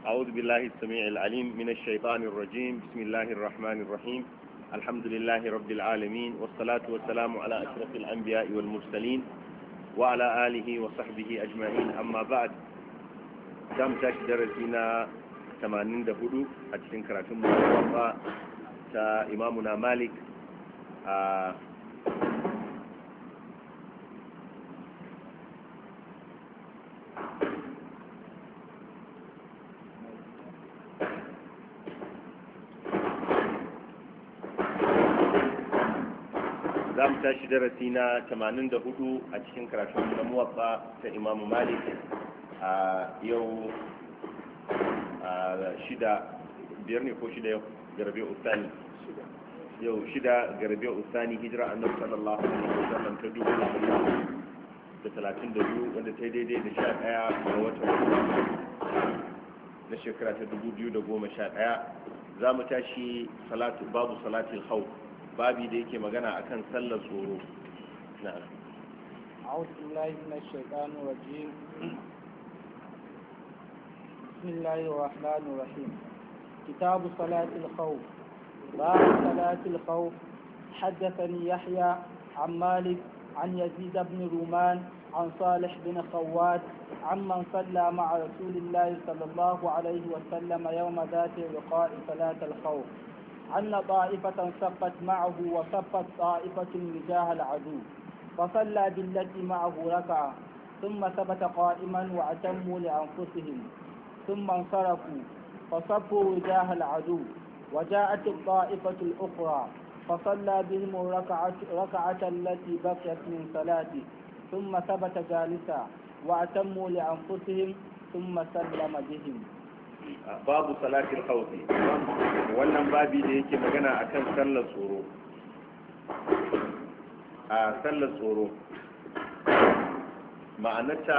أعوذ بالله السميع العليم من الشيطان الرجيم. بسم الله الرحمن الرحيم. الحمد لله رب العالمين، والصلاة والسلام على أشرف الأنبياء والمرسلين وعلى آله وصحبه أجمعين. أما بعد، دام تاش درسنا 84 أجسن كراتم موضوع إمامنا مالك. za mu tashi darasi na 84 a cikin karatun na muwatsa ta imamu malik a yau biyar ne ko shida yau ga rabi'u usani yau 6 ga rabi'u usani hijira annabi sallallahu alaihi wasallam ta 2032 wanda ta yi daidai da 11 ga watan na shekara ta 2011. za mu tashi babu salatul khawf, babi da yake magana akan sallar tsoro. na'am. a'udhu billahi minash shaitanir rajim. bismillahir rahmanir rahim. kitabu salatil khawf. bab salatil khawf. حدثني يحيى عن مالك عن يزيد بن رومان عن صالح بن خوات عمن صلى مع رسول الله صلى الله عليه وسلم يوم ذات الرقاء صلاة الخوف أن طائفة صفت معه وصفت طائفة وجاه العدو، فصلى بالتي معه ركعة ثم ثبت قائما وأتموا لأنفسهم ثم انصرفوا فصفوا وجاه العدو، وجاءت الطائفة الأخرى فصلى بهم الركعة التي بقيت من صلاته ثم ثبت جالسا وأتموا لأنفسهم ثم سلم بهم. babu salatul khawfi, wannan babi da yake magana akan sallar tsoro. a sallar tsoro ma'anarta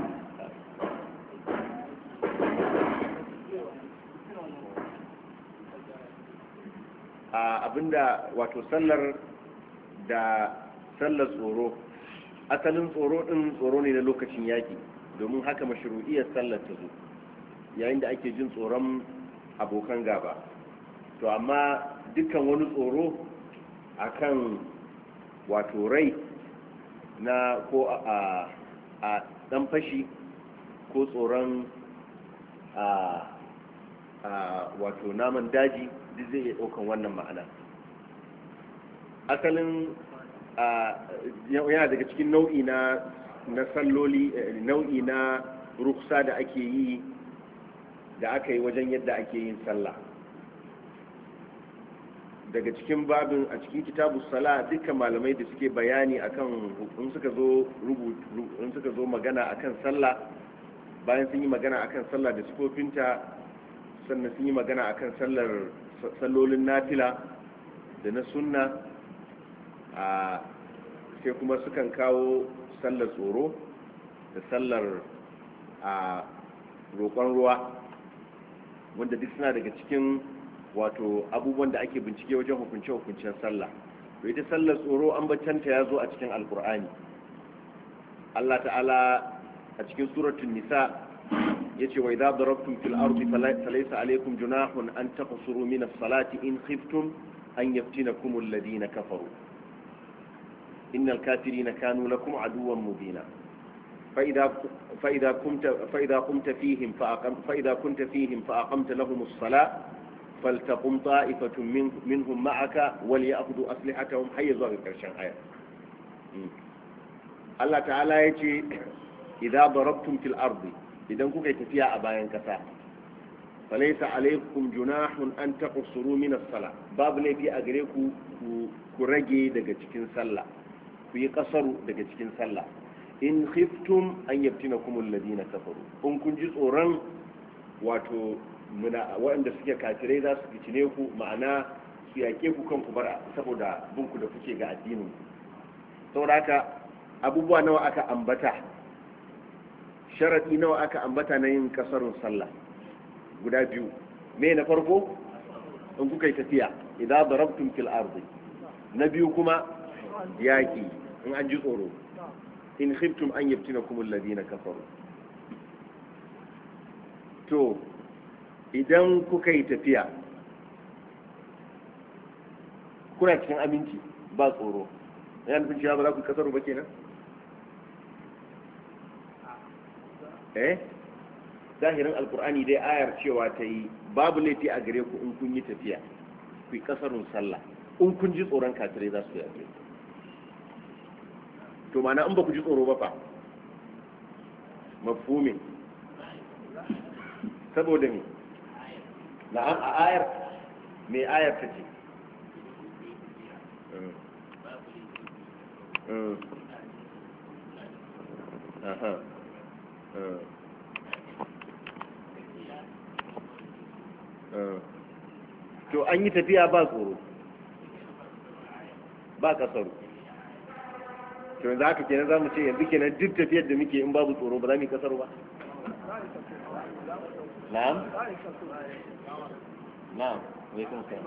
abinda wato sallar tsoro, asalin tsoro din tsoro ne na lokacin yaki, domin haka mashru'iyyar sallar ta zo yayin da ake jin tsoron abokan gaba. to amma dukkan wani tsoro akan wato rai na ko a dan fashi ko tsoron wato naman daji duk zai iya daukan wannan ma'ana. asalin yana daga cikin nau'i na salloli, nau'i na ruksa da ake yi da aka yi wajen yadda ake yin sallah. daga cikin babin a cikin kitabu sala dukkan malamai da suke bayani akan in suka zo magana akan sallah, bayan sun yi magana akan sallah da sifofinta, sannan sun yi magana akan sallolin nafila da na sunna, sai kuma sukan kawo sallar tsoro da sallar roƙon ruwa, wanda duk suna daga cikin wato abubuwan da ake bincike wajen hukunce-hukuncen sallah. to ita sallar tsoro an bacanta ya zo a cikin alkur'ani. Allah ta'ala a cikin suratul nisa yace wa idza darabtum fil ardi falaysa alaykum junahun an taqsuru min as-salati in khiftum an yaftinakum alladhina kafaru innal kafirina kanu lakum aduwwan mubina فإذا كنت فيهم فأقمت لهم الصلاة فلتقم طائفة منهم معك وليأخذوا أسلحتهم حيزوا بكرشان آية. الله تعالى يجي إذا ضربتم في الأرض إذا كنت تفيا أبايا كسا فليس عليكم جناح أن تقصروا من الصلاة، باب لي في أجريكم كرجي دقتكين صلاة في قصر دقتكين صلاة in khiftum an yaftinakum alladhina kafaru, in kun ji tsoron wato waɗanda suke kafirai za su fitine ku, ma'ana su yake ku kanku bara saboda bunku da kuke ga addinin. saboda haka abubuwa nawa aka ambata, sharadi nawa aka ambata na yin kasarun sallah? guda biyu. me na farko? in kuka yi tafiya, idza darabtum fil ardi. na biyu kuma yaki, in an ji tsoro. in khiftum an yaftinakum alladhina kafaru. to idan kuka yi tafiya kuna cikin aminci ba tsoro yana nufin cewa ba za ku kasaru ba kenan zahirin alkur'ani dai ayar cewa ta yi babu laifi a gare ku in kun yi tafiya ku yi kasarun sallah in kun ji tsoron kafirai za su yi abu to mana in ba ku ji tsoro ba fa mafhumin saboda me na'am a ayar me ayar ta ce to an yi tafiya ba tsoro ba kasaru to yanzu haka kenan za mu ce yanzu kenan duk tafiyar da muke in babu tsoro ba za mu yi kasaru ba na'am na'am wai kun sai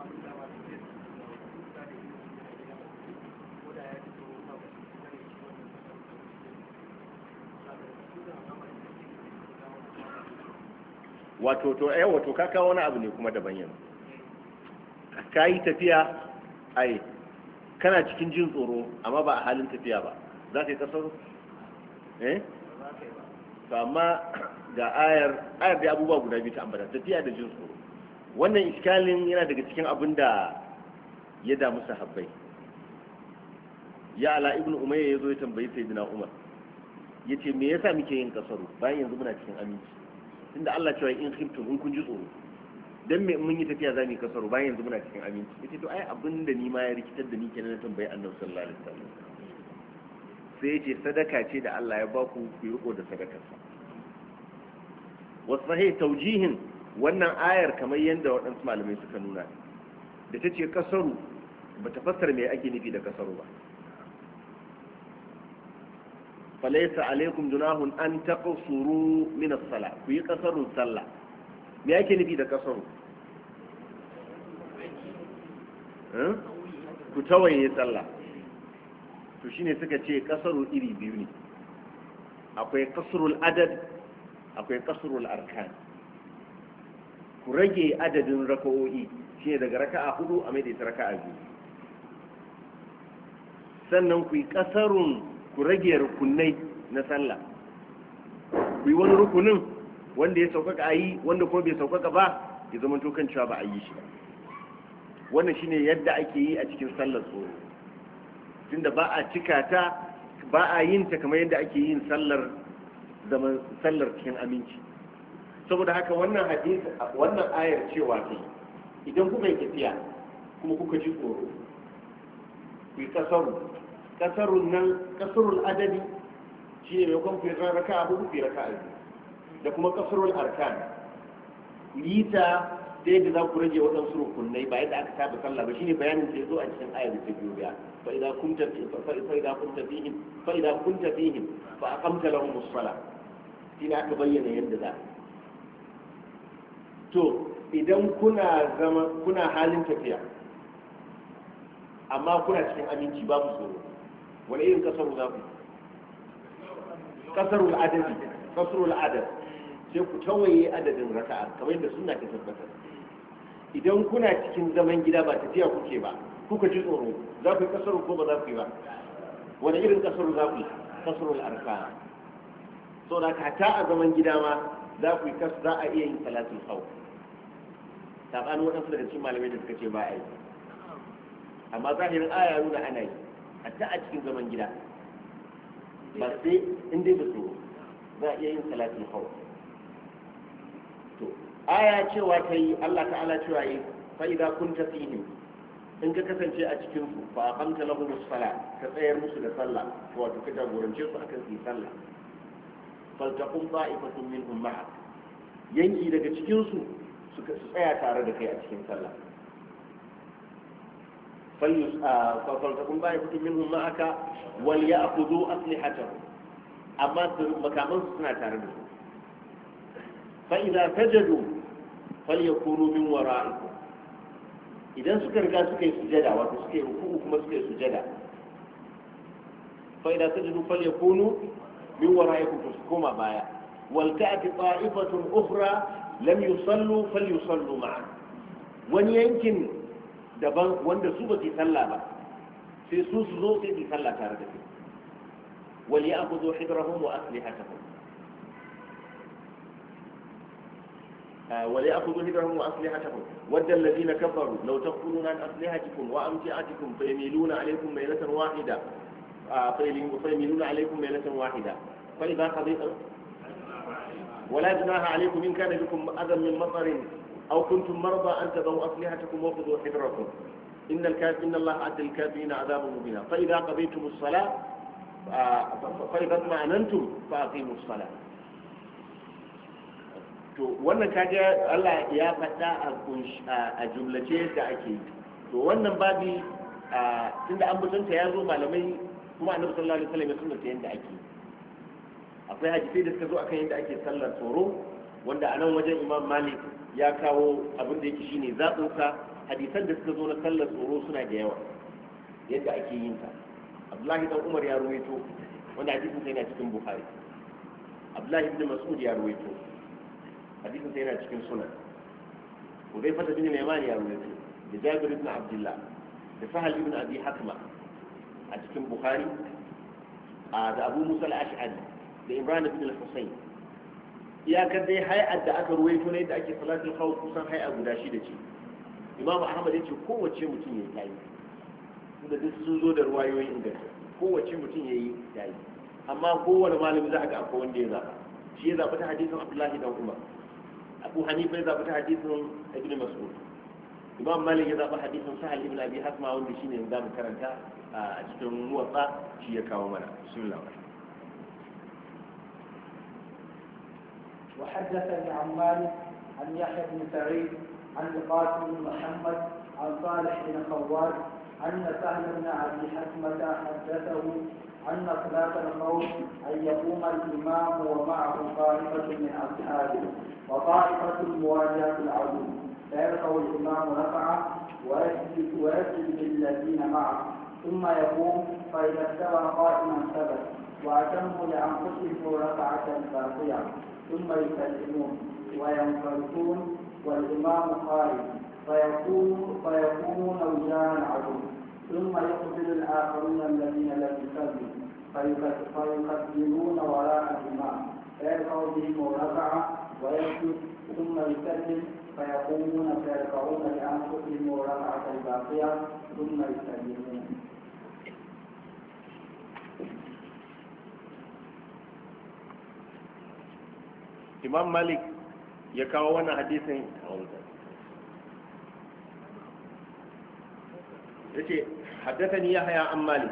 wato to wato ka kawo wani abu ne kuma daban yanzu ka yi tafiya ai kana cikin jin tsoro amma ba a halin tafiya ba za ka yi kasar to amma ga ayar da abubuwa guda biyu ta ambata tafiya da jin tsoro wannan iskalin yana daga cikin abin da ya damu sahabbai ya ala ibnu umayya ya zo ya tambayi sayyidina umar yace me yasa muke yin kasaru bayan yanzu muna cikin aminci tunda Allah cewa in khiftum in kun ji tsoro dan me mun yi tafiya zamu yi kasaru bayan yanzu muna cikin aminci yace to ai abinda ni ma ya rikitar da ni kenan na tambayi Annabi sallallahu alaihi wasallam sai yace sadaka ce da Allah ya ba ku ku riko da sadakar sa wasahih tawjihin wannan ayar kamar yanda waɗansu malamai suka nuna da tace kasaru bata fassara me ake nufi da kasaru ba falaisa alaikum junahun an taqsuru min as-salah ku yi kasarun sallah me yake nufi da kasaru ku tawaye sallah to shine suka ce kasaru iri biyu ne akwai kasrul adad akwai kasrul arkan ku rage adadin raka'o'i shine daga raka'a 4 a mai da raka'a 2 sannan ku yi kasarun ku rage rukunai na sallah ku yi wani rukunin wanda ya sauƙaƙa a yi wanda kuma bai sauƙaƙa ba ya zama to kan cewa ba a yi shi wannan shine yadda ake yi a cikin sallar tsoro tunda ba a cika ta ba a yin ta kamar yadda ake yin sallar zaman sallar cikin aminci saboda haka wannan hadisi wannan ayar cewa ce idan kuka yi tafiya kuma kuka ji tsoro ku yi kasaru kasarun nan kasarul adadi shi ne mai kwanfin raka abu fi raka abu da kuma kasarul arkan yi ta da yadda za ku rage waɗansu rukunai ba yadda aka saba sallah ba shine bayanin da ya zo a cikin ayar da ta biyo biya fa idan kunta fihim fa aqamta lahum as-salah shine aka bayyana yadda za to idan kuna halin tafiya amma kuna cikin aminci babu tsoro wani irin kasaru za ku kasarul adad sai ku tawaye adadin raka'a kamar yadda suna ta tabbatar idan kuna cikin zaman gida ba tafiya kuke ba kuka ji tsoro za ku yi kasaru ko ba za ku yi ba wani irin kasaru za ku yi kasarul arkan so da ka ta a zaman gida ma za ku yi za a iya yin salatul khawf sabanin waɗansu daga cikin malamai da suka ce ba a yi amma zahirin aya nuna ana yi hatta a cikin zaman gida ba sai in dai da tsoro za a iya yin salatul khawf to aya cewa ta yi Allah ta'ala cewa yi fa idza kunta fihim in ka kasance a cikin su fa aqamta lahum as-salat ka tsayar musu da sallah wato ka jagorance su akan su yi sallah faltaqum ta'ifatun minhum ma'ak yanki daga cikin su suka tsaya tare da kai a cikin sallah فلتكن طائفة منهم معك وليأخذوا أسلحتهم أما مكامن سنة تاردو فإذا سجدوا فليكونوا من ورائكم إذا سكر قال سكي سجدا وسكي ركوعكم سكي سجدا فإذا سجدوا فليكونوا من ورائكم فسكوما بايا wal ta'ti ta'ifatun ukhra lam yusallu falyusallu ma'a wani yankin daban wanda su ba su sallah ba sai su zo sai su sallah tare da su wal ya'khudhu hidrahum wa aslihatahum وليأخذوا هدرهم وأسلحتهم ود الذين كفروا لو تغفلون عن أسلحتكم وأمتعتكم فيميلون عليكم ميلة واحدة فيميلون عليكم ميلة واحدة فإذا قضيت ولا جناح عليكم إن كان بكم أذى من مطر أو كنتم مرضى أن تضعوا أسلحتكم وخذوا حذركم إن الله أعد للكافرين عذابا مبينا فإذا قضيتم الصلاة فإذا اطمأننتم فأقيموا الصلاة to wannan kaga Allah ya faɗa a jumlace da ake yi to wannan babi tunda an mutunta ya zo malamai kuma annabi sallallahu alaihi wasallam ya sunna yadda ake akwai hadisi da suka zo akan yadda ake sallar tsoro wanda a nan wajen Imam Malik ya kawo abin da yake shine zaɓinsa hadisan da suka zo na sallar tsoro suna da yawa yadda ake yin ta Abdullahi dan Umar ya ruwaito wanda hadisin sa yana cikin Bukhari Abdullahi ibn Mas'ud ya ruwaito hadisin sa yana cikin sunan Hudayfa bin Yaman ya ruwaito da Jabir ibn Abdullah da Sahal ibn Abi Hakma a cikin Bukhari da Abu Musa al-Ash'ari da Imran ibn al-Husayn iyakar dai hay'ar da aka ruwaito ne da ake salatul khawf kusan hay'a guda shida ce Imam Ahmad ya ce kowace mutum ya tayi da duk sun zo da ruwayoyin inganta kowace mutum ya yi tayi amma kowane malami za a ga akwai wanda ya zaba shi ya zaɓi ta hadisin Abdullahi dan Umar Abu Hanifa ya zaɓi ta hadisin Ibn Mas'ud Imam Malik ya zaɓi hadisin Sahal ibn Abi Hasma wanda shine yanzu zamu karanta a cikin muwatta shi ya kawo mana bismillah وحدثني عن مالك عن يحيى بن سعيد عن القاسم بن محمد عن صالح بن خوات أن سهل بن أبي حكمة حدثه أن صلاة الخوف أن يقوم الإمام ومعه طائفة من أصحابه وطائفة مواجهة العدو فيرفع الإمام ركعة ويسجد بالذين معه ثم يقوم فإذا استوى قائما ثبت وأتموا لأنفسهم ركعة باقية ثم يسلمون وينفردون والإمام خارج فيقومون وجاه العدو ثم يقبل الآخرون الذين لم يصلوا فيقبلون وراء الإمام فيرفع بهم ركعة ويسجد ثم يسلم فيقومون فيرفعون لأنفسهم ركعة الباقية ثم يسلمون. Imam Malik ya kawo wannan hadisin yace haddathani Yahya an Malik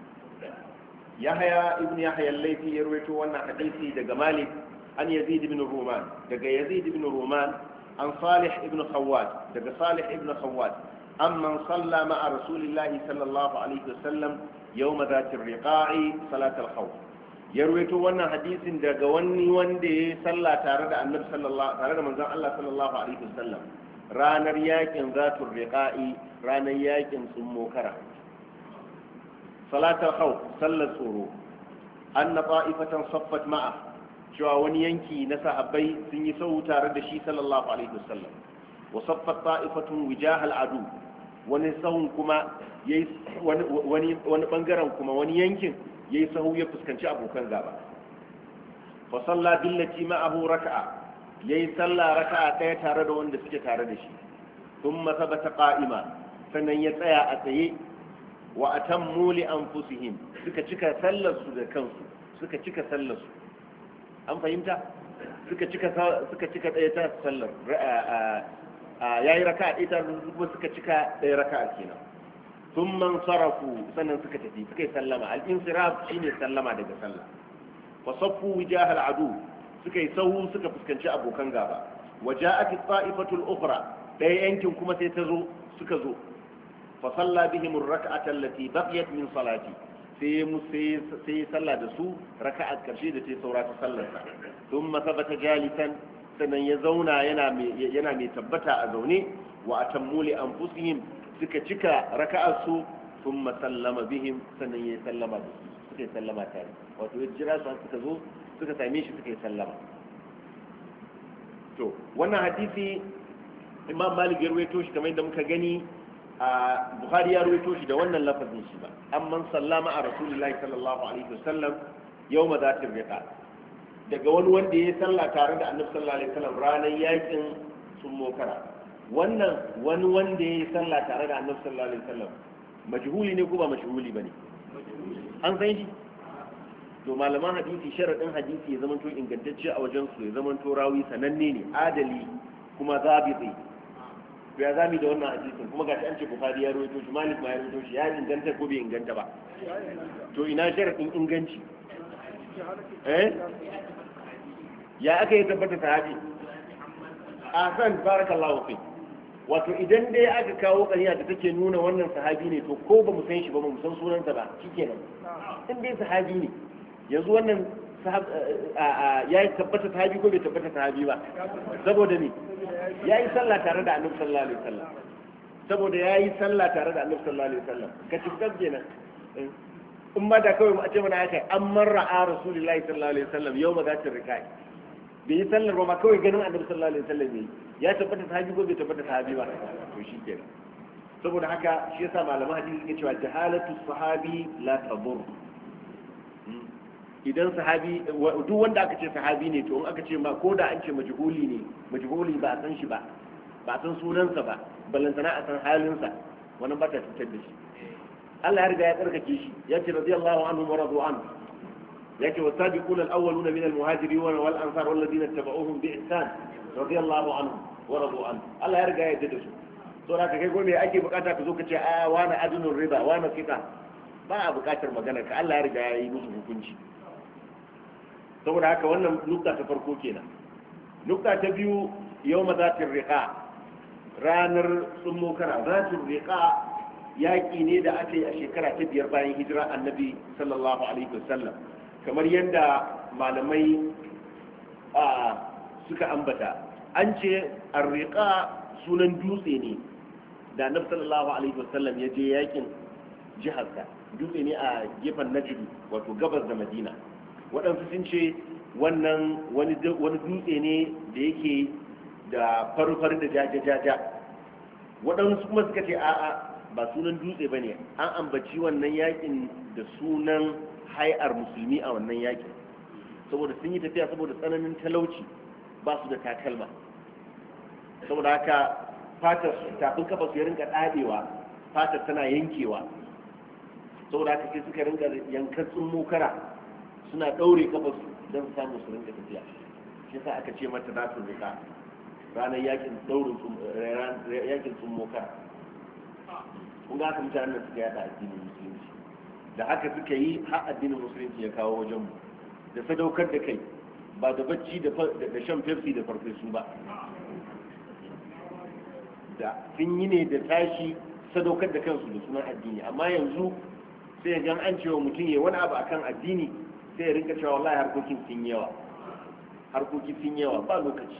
Yahya ibn Yahya al-Laythi ya rawaito wannan hadisi daga Malik an Yazid ibn Ruman daga Yazid ibn Ruman an Salih ibn Khawwat daga Salih ibn Khawwat amman salla ma'a Rasulillahi sallallahu alaihi wasallam yawm dhati ar-riqa'i salat al-khawf ya rawaito wannan hadisin daga wani wanda ya salla tare da Annabi sallallahu tare da manzon Allah sallallahu alaihi wasallam ranar yakin zatur riqa'i ranar yakin tsummokara salatul khawf sallar tsoro anna ta'ifatan saffat ma'a cewa wani yanki na sahabbai sun yi sau tare da shi sallallahu alaihi wasallam wa saffat ta'ifatun wijahal adu wani sahun kuma yayi wani bangaren kuma wani yankin yayi sahu ya fuskanci abokan gaba fa salla billati ma'ahu raka'a yayi sallah raka'a ɗaya tare da wanda suke tare da shi thumma thabata qa'ima sannan ya tsaya a tsaye wa atammu li anfusihim suka cika sallar su da kansu suka cika sallar su an fahimta suka cika ɗaya ta sallar yayi raka'a ɗaya ta kuma suka cika ɗaya raka'a kenan thumma sarafu sannan suka tafi suka yi sallama al-insiraf shine sallama daga sallah wa saffu wijahal adu suka yi sahu suka fuskanci abokan gaba waja'at at-ta'ifatu al-ukhra ɗaya yankin kuma sai ta zo suka zo fa salla bihim ar-rak'ata allati baqiyat min salati sai salla da su raka'a karshe da ta saura ta sallar sa thumma thabata jalisan sannan ya zauna yana mai tabbata a zaune wa atammu li anfusihim suka cika raka'ar su thumma sallama bihim sannan ya sallama da su suka yi sallama tare wato ya jira su suka zo suka same shi suka yi sallama to wannan hadisi Imam Malik ya ruwaito shi kamar yadda muka gani a Bukhari ya ruwaito shi da wannan lafazin shi ba amman sallama a Rasulullahi sallallahu alaihi wasallam yawma zatir riqa daga wani wanda ya sallah tare da Annabi sallallahu alaihi wasallam ranar yakin Summokara wannan wani wanda ya sallah tare da Annabi sallallahu alaihi wasallam majhuli ne ko ba majhuli bane an san shi to malaman hadisi sharadin hadisi ya zamanto ingantacce a wajen su ya zamanto rawi sananne ne adali kuma zabiti to ya zami da wannan hadisin kuma gashi an ce Bukhari ya rawaito shi Malik ma ya rawaito shi ya inganta ko bai inganta ba to ina sharadin inganci ya aka yi tabbata sahabi ahsan barakallahu fi wato idan dai aka kawo ƙarya da take nuna wannan sahabi ne to ko ba mu san shi ba mu san sunansa ba shikenan in dai sahabi ne yanzu wannan ya yi tabbata sahabi ko bai tabbata sahabi ba saboda ne ya yi sallah tare da Annabi sallallahu alaihi wasallam saboda ya yi sallah tare da Annabi sallallahu alaihi wasallam ka tabbatar kenan in ba da kawai mu ce mana haka an marra a Rasulullahi sallallahu alaihi wasallam yau ma za ta rikai bai yi sallar ba kawai ganin Annabi sallallahu alaihi wasallam ne ya tabbata sahabi ko bai tabbata sahabi ba to shi kenan saboda haka shi yasa malaman hadisi suke cewa jahalatu sahabi la tadur idan sahabi duk wanda aka ce sahabi ne to in aka ce ma ko da an ce majhuli ne majhuli ba a san shi ba ba a san sunansa ba ballantana a san halinsa wannan ba ta cutar da shi Allah ya riga ya tsarkake shi ya ce radiyallahu anhu wa radu an ya ce wasabiqun al-awwaluna min al-muhajirin wal ansar wal ladina tabauhum bi ihsan radiyallahu anhu wa radu an Allah ya riga ya yarda da su to da kai gobe ake bukata ka zo ka ce a wani adunur riba wani fika ba a bukatar magana ka Allah ya riga ya yi musu hukunci saboda haka wannan nukta ta farko kenan nukta ta biyu yau mazatin riƙa ranar tsummokara zatin riƙa yaƙi ne da aka yi a shekara ta 5 bayan hijira annabi sallallahu alaihi wasallam kamar yadda malamai suka ambata an ce arriƙa sunan dutse ne da annabi sallallahu alaihi wasallam ya je yaƙin jiharsa dutse ne a gefen najd wato gabas da madina waɗansu sun ce wannan wani dutse ne da yake da faru-faru da jaja-jaja waɗansu kuma suka ce a'a ba sunan dutse ba ne an ambaci wannan yakin da sunan hai'ar musulmi a wannan yakin saboda sun yi tafiya saboda tsananin talauci ba su da takalma saboda haka fatar tafin kafa su ya rinka ɗaɗewa fatar tana yankewa saboda haka sai suka rinka yankan tsummokara suna ɗaure kafarsu don samun su rinka tafiya shi yasa aka ce mata za su rika ranar yakin daurin yakin tsummoka kun ga haka mutanen suka yada addinin musulunci da haka suka yi har addinin musulunci ya kawo wajen mu da sadaukar da kai ba da bacci da shan pepsi da farfesu ba da sun yi ne da tashi sadaukar da kansu da sunan addini amma yanzu sai ga an cewa mutum ya wani abu akan addini sai ya rinka cewa wallahi harkokin sun yawa ba lokaci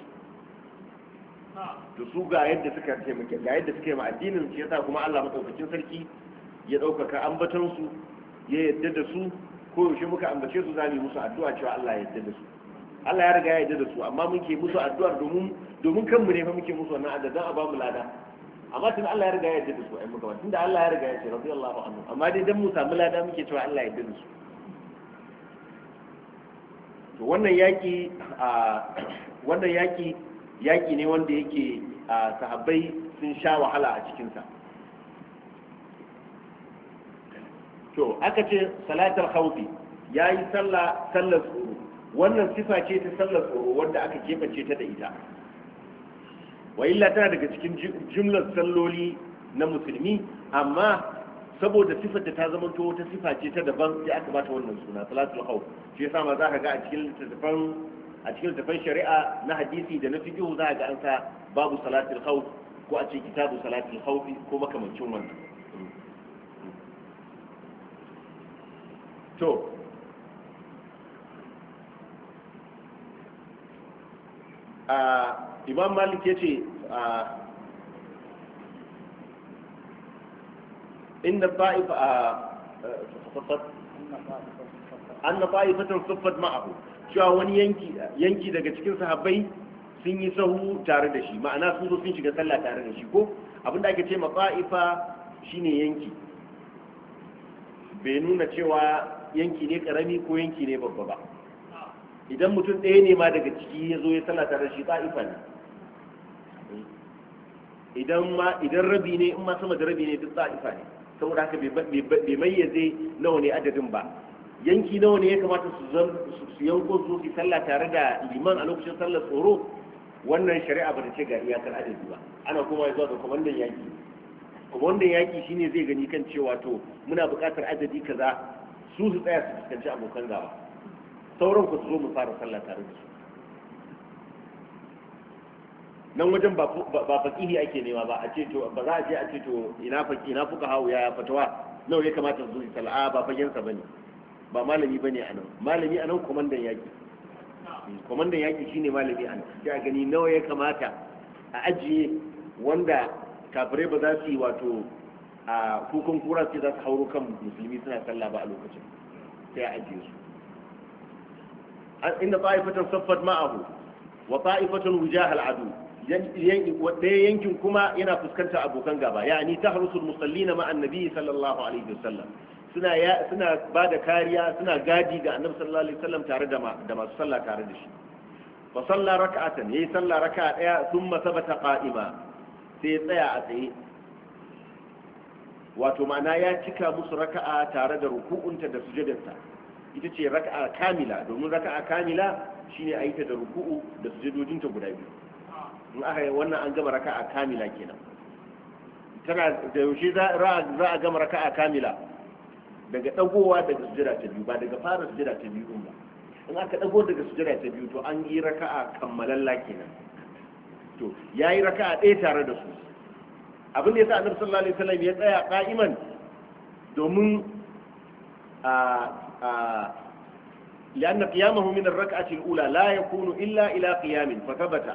to su ga yadda suka taimake ga yadda suka yi ma addinin shi yasa kuma Allah madaukakin sarki ya daukaka ambatan su ya yadda da su ko yaushe muka ambace su zamu musu addu'a cewa Allah ya yadda da su Allah ya riga ya yadda da su amma muke musu addu'ar domin kanmu ne fa muke musu wannan addu'a dan a ba mu lada amma tun Allah ya riga ya yadda da su ai muka ba tunda Allah ya riga ya ce radiyallahu anhu amma dai dan mu samu lada muke cewa Allah ya yadda da su to wannan yaki ne wanda yake sahabbai sun sha wahala a cikinsa to aka ce salatar khawfi yayi sallar tsoro wannan sifa ce ta sallar tsoro wanda aka kebance ta da ita wa illa tana daga cikin jumlar salloli na musulmi amma saboda sifar da ta zama to wata sifa ce ta daban sai aka bata wannan suna salatul khawf shi yasa ma za ka ga a cikin littattafan shari'a na hadisi da na fiqh za ka ga an sa babu salatul khawf ko a ce kitabu salatul khawf ko makamancin wannan to imam malik yace inda ta'ifa anna ta'ifatan saffat ma'ahu cewa wani yanki daga cikin sahabbai sun yi sahu tare da shi, ma'ana sun zo sun shiga sallah tare da shi, ko abinda ake ce mafa'ifa shine yanki, bai nuna cewa yanki ne karami ko yanki ne babba ba. Idan mutum ɗaya ne ma daga ciki ya zo ya sallah tare da shi ta'ifa ne, idan rabi ne, in ma sama da rabi ne duk ta'ifa ne, saboda haka bai mayyaze nawa ne adadin ba. Yanki nawa ne ya kamata su yanko su sallah tare da liman a lokacin sallar tsoro, wannan shari'a ba ta ce ga iyakar adadi ba. Ana kuma zuwa ga kwamandan yaki. Kwamandan yaki shine zai gani kan cewa to muna buƙatar adadi kaza, su tsaya su fuskanci abokan gaba, sauran ku su zo mu fara sallah tare da su. nan wajen ba faqihi ake nema ba, a ce to ba za a je a ce to ina fuka hawo ya fatawa nawa ya kamata su yi sal'a, ba fagensa bane, ba malami bane anan. Malami anan komandan yaki shine malami anan. Sai a gani nawa ya kamata a ajiye wanda kafirai ba za su yi wato a kukan kura sai za su hauro kan musulmi suna sallah ba a lokacin, sai a ajiye su. inda ta'ifatan saffat ma'ahu wa ta'ifatan wujahal adu, ɗaya yankin kuma yana fuskantar abokan gaba, yani tahrusul musallina ma'an nabi sallallahu alaihi wasallam, suna ba da kariya, suna gadi ga annabi sallallahu alaihi wasallam tare da masu sallah tare da shi. fa salla rak'atan, yayi sallah raka'a daya, thumma thabata qa'ima, sai tsaya a tsaye, wato ma'ana ya cika musu raka'a tare da ruku'unta da sujudarta. Ita ce raka'a kamila, domin raka'a kamila shine a yi ta da ruku'u da sujudojinta guda biyu. In aka yi wannan an gama raka'a kamila kenan. Tana da yaushe za a gama raka'a kamila? Daga dagowa daga sujada ta biyu, ba daga fara sujada ta biyu ba. In aka dago daga sujada ta biyu to an yi raka'a kammalalla kenan. To yayi raka'a ɗaya tare da su. Abin da yasa Annabi sallallahu alaihi wasallam ya tsaya qa'iman domin لأن قيامه من الركعة الأولى لا يكون إلا إلى قيام فثبت،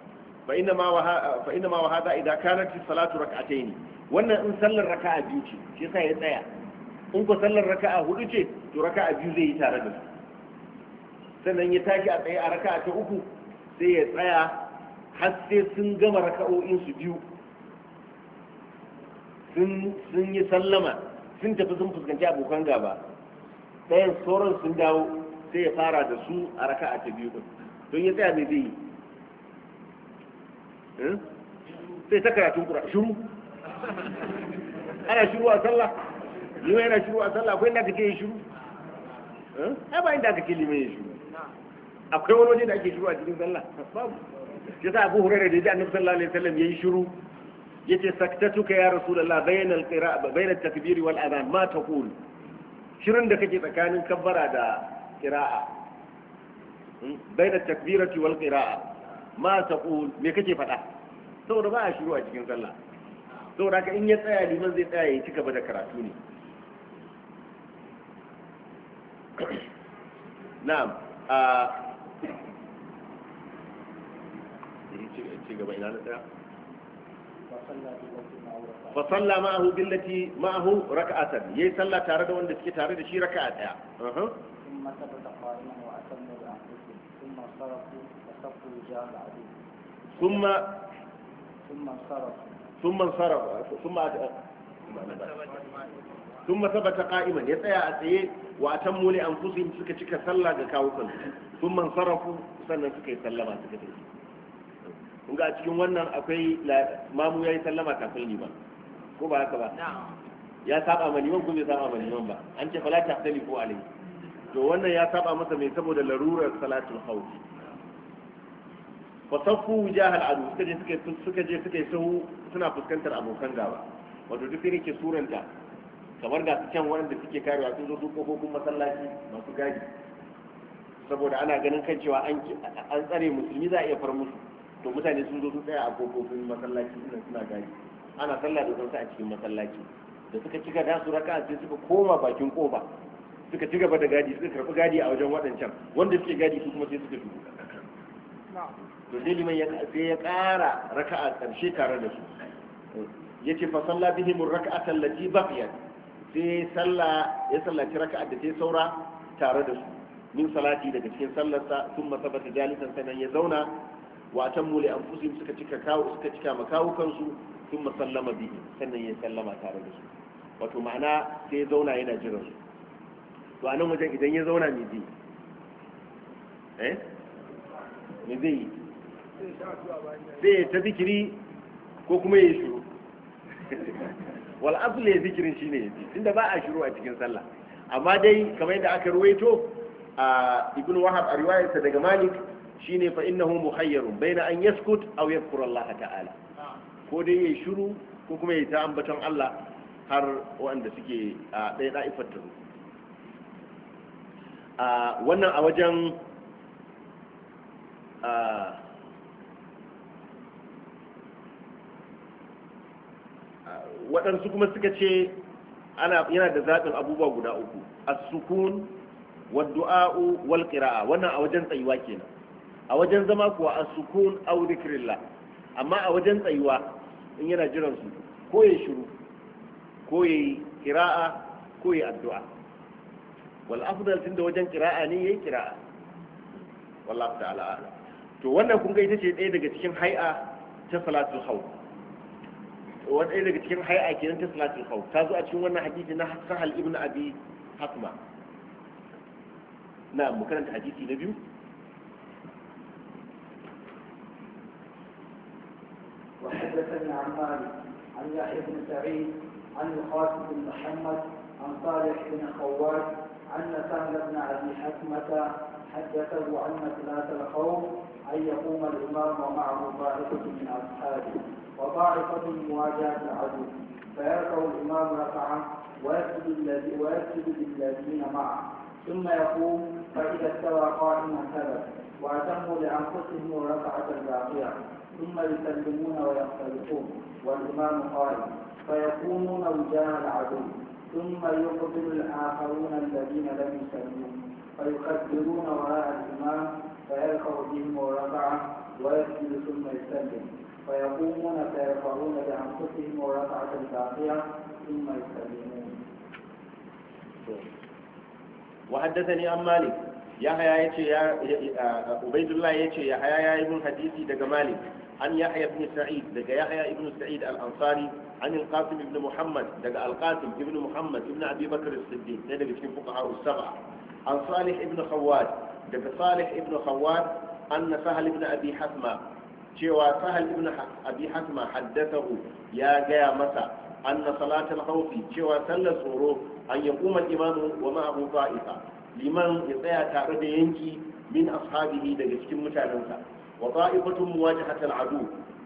فإنما وهذا إذا كانت الصلاة ركعتين، وأن إن صلى الركعة بيوتي شيء سيطيع، إنك صلى الركعة هدوتي تو ركعة بيوزي يتاردد، sannan ya tashi a tsaye a raka'a ta uku sai ya tsaya har sai sun gama raka'o'insu biyu, sun yi sallama, sun tafi sun fuskanci abokan gaba, ɗayan sauran sun dawo, sai ya fara da su a raka'a ta biyu don ya tsaya mai zai yi sai ta karatun kura shiru ana shiru a sallah, liman yana shiru a sallah, akwai inda aka ce yin shiru? ai ba inda aka ce liman yin shiru, akwai wani waje da ake shiru a cikin sallah babu. ya sa Abu Hurairah da ya ji Annabi sallallahu alaihi wasallam yayi shiru, yace saktatuka ya rasulullah bainal qira'a bainat takbiri wal adhan ma taqul, shirin da kake tsakanin kabbara da qira'a, bainat takbirati wal qira'a ma taqul, me kake faɗa? saboda ba a shiru a cikin sallah, saboda haka in ya tsaya liman zai tsaya ya ci gaba da karatu ne. na'am, ci gaba ina na tsaya. فصلى معه بالتي معه ركعة، يي صلى تاره وند سكي تاره da shi raka'a daya. ثم ثبت قائما وأتموا بأنفسهم ثم صرفوا وصفوا رجال العدو ثم ثبت قائما، ya tsaya a tsaye wa atammu li anfusihim, suka cika sallah ga kawukan su, thumma sarafu, sannan suka yi sallama suka tafi. kun ga a cikin wannan akwai mamu ya yi sallama kafin liman, ko ba haka ba? ya saba ma liman ko bai saba ma liman ba? an ce fala tahtalifu alai, to wannan ya saba masa mai saboda larurar salatul khawf. fa saffu wujahal adu, suka je suka yi sahu suna fuskantar abokan gaba, wato duk yake suranta kamar ga su can wanda suke karewa sun zo su kofofin masallaci masu gadi, saboda ana ganin kan cewa an tsare musulmi za a iya far musu, to mutane sun zo su tsaya a kofofin masallaci suna gadi, ana sallah da zansa a cikin masallaci, da suka cika da su raka'a sai suka koma bakin kofa, suka ci gaba da gadi, suka karbi gadi a wajen waɗancan wanda suke gadi su kuma sai suka shigo. to sai liman sai ya ƙara raka'a ƙarshe tare da su, yace fa salla bihim ar-rak'ata allati baqiyat, sai ya sallaci raka'a da ta saura tare da su min salati daga cikin sallarsa, thumma sabata jalisan, sanan ya zauna wa atammu li anfusihim suka cika makawo kansu thumma sallama bihi sannan ya sallama tare da su wato ma'ana sai ya zauna yana jiran su to a nan wajen idan ya zauna me zai me zai yi sai ta zikiri ko kuma ya shiru wal asli ya zikirin shine yaji tunda ba a shiru a cikin sallah amma dai kamar yadda aka ruwaito a ibn wahab a riwayarsa daga malik shine fa innahu muhayyarun baina an yaskut aw yadhkura Allah ta'ala ko dai ya shiru ko kuma ya ta ambaton Allah har wanda suke a ɗaya da'ifar ta wannan a wajen waɗansu kuma suka ce yana da zaɓin abubuwa guda uku as-sukun wad-du'a'u wal-qira'a wannan a wajen tsayuwa kenan a wajen zama kuwa as-sukun aw dhikrillah amma a wajen tsayuwa in yana jiran su ko ya shiru ko ya qira'a ko ya addu'a wal afdal tunda wajen qira'a ne yayi qira'a wallahi ta'ala to wannan kun ga ita ce ɗaya daga cikin hay'a ta salatul khawf wani daga cikin hay'a kenan ta salatul khawf ta zo a cikin wannan hadisi na Sahal ibn Abi Hasma na mu karanta hadisi na biyu وحدثني عن مالك عن يحيى بن سعيد عن القاسم بن محمد عن صالح بن خوات أن سهل بن أبي حكمة حدثه أن صلاة الخوف أن يقوم الإمام ومعه طائفة من أصحابه وطائفة مواجهة العدو فيركع الإمام ركعة ويسجد للذين معه ثم يقوم فإذا استوى قائما ثبت وأتموا لأنفسهم الركعة الباقية ثم يسلمون ويختلفون والإمام قائم فيكونون وجاه العدو ثم يقبل الآخرون الذين لم يسلموا فيكبرون وراء الإمام فيركع بهم الركعة ويسجد ثم يسلم فيقومون فيرفعون لأنفسهم الركعة الباقية ثم يسلمون. وحدثني عن مالك يحيى عبيد الله يحيى ابن حديثي دغ مالك عن يحيى بن سعيد دغ يحيى ابن سعيد الأنصاري عن القاسم بن محمد دغ القاسم ابن محمد ابن أبي بكر الصديق دغ cikin فقهاء السبعة عن صالح ابن خوات دغ صالح ابن خوات أن سهل ابن أبي حثمة cewa Sahal ibn Abi Hasma haddathahu ya gaya masa anna salatul khawfi cewa sallar tsoro an yaquma al-imamu wa ma'ahu ta'ifa liman ya tsaya tare da yanki min ashabihi daga cikin mutanensa wa ta'ifatun muwajihatul adu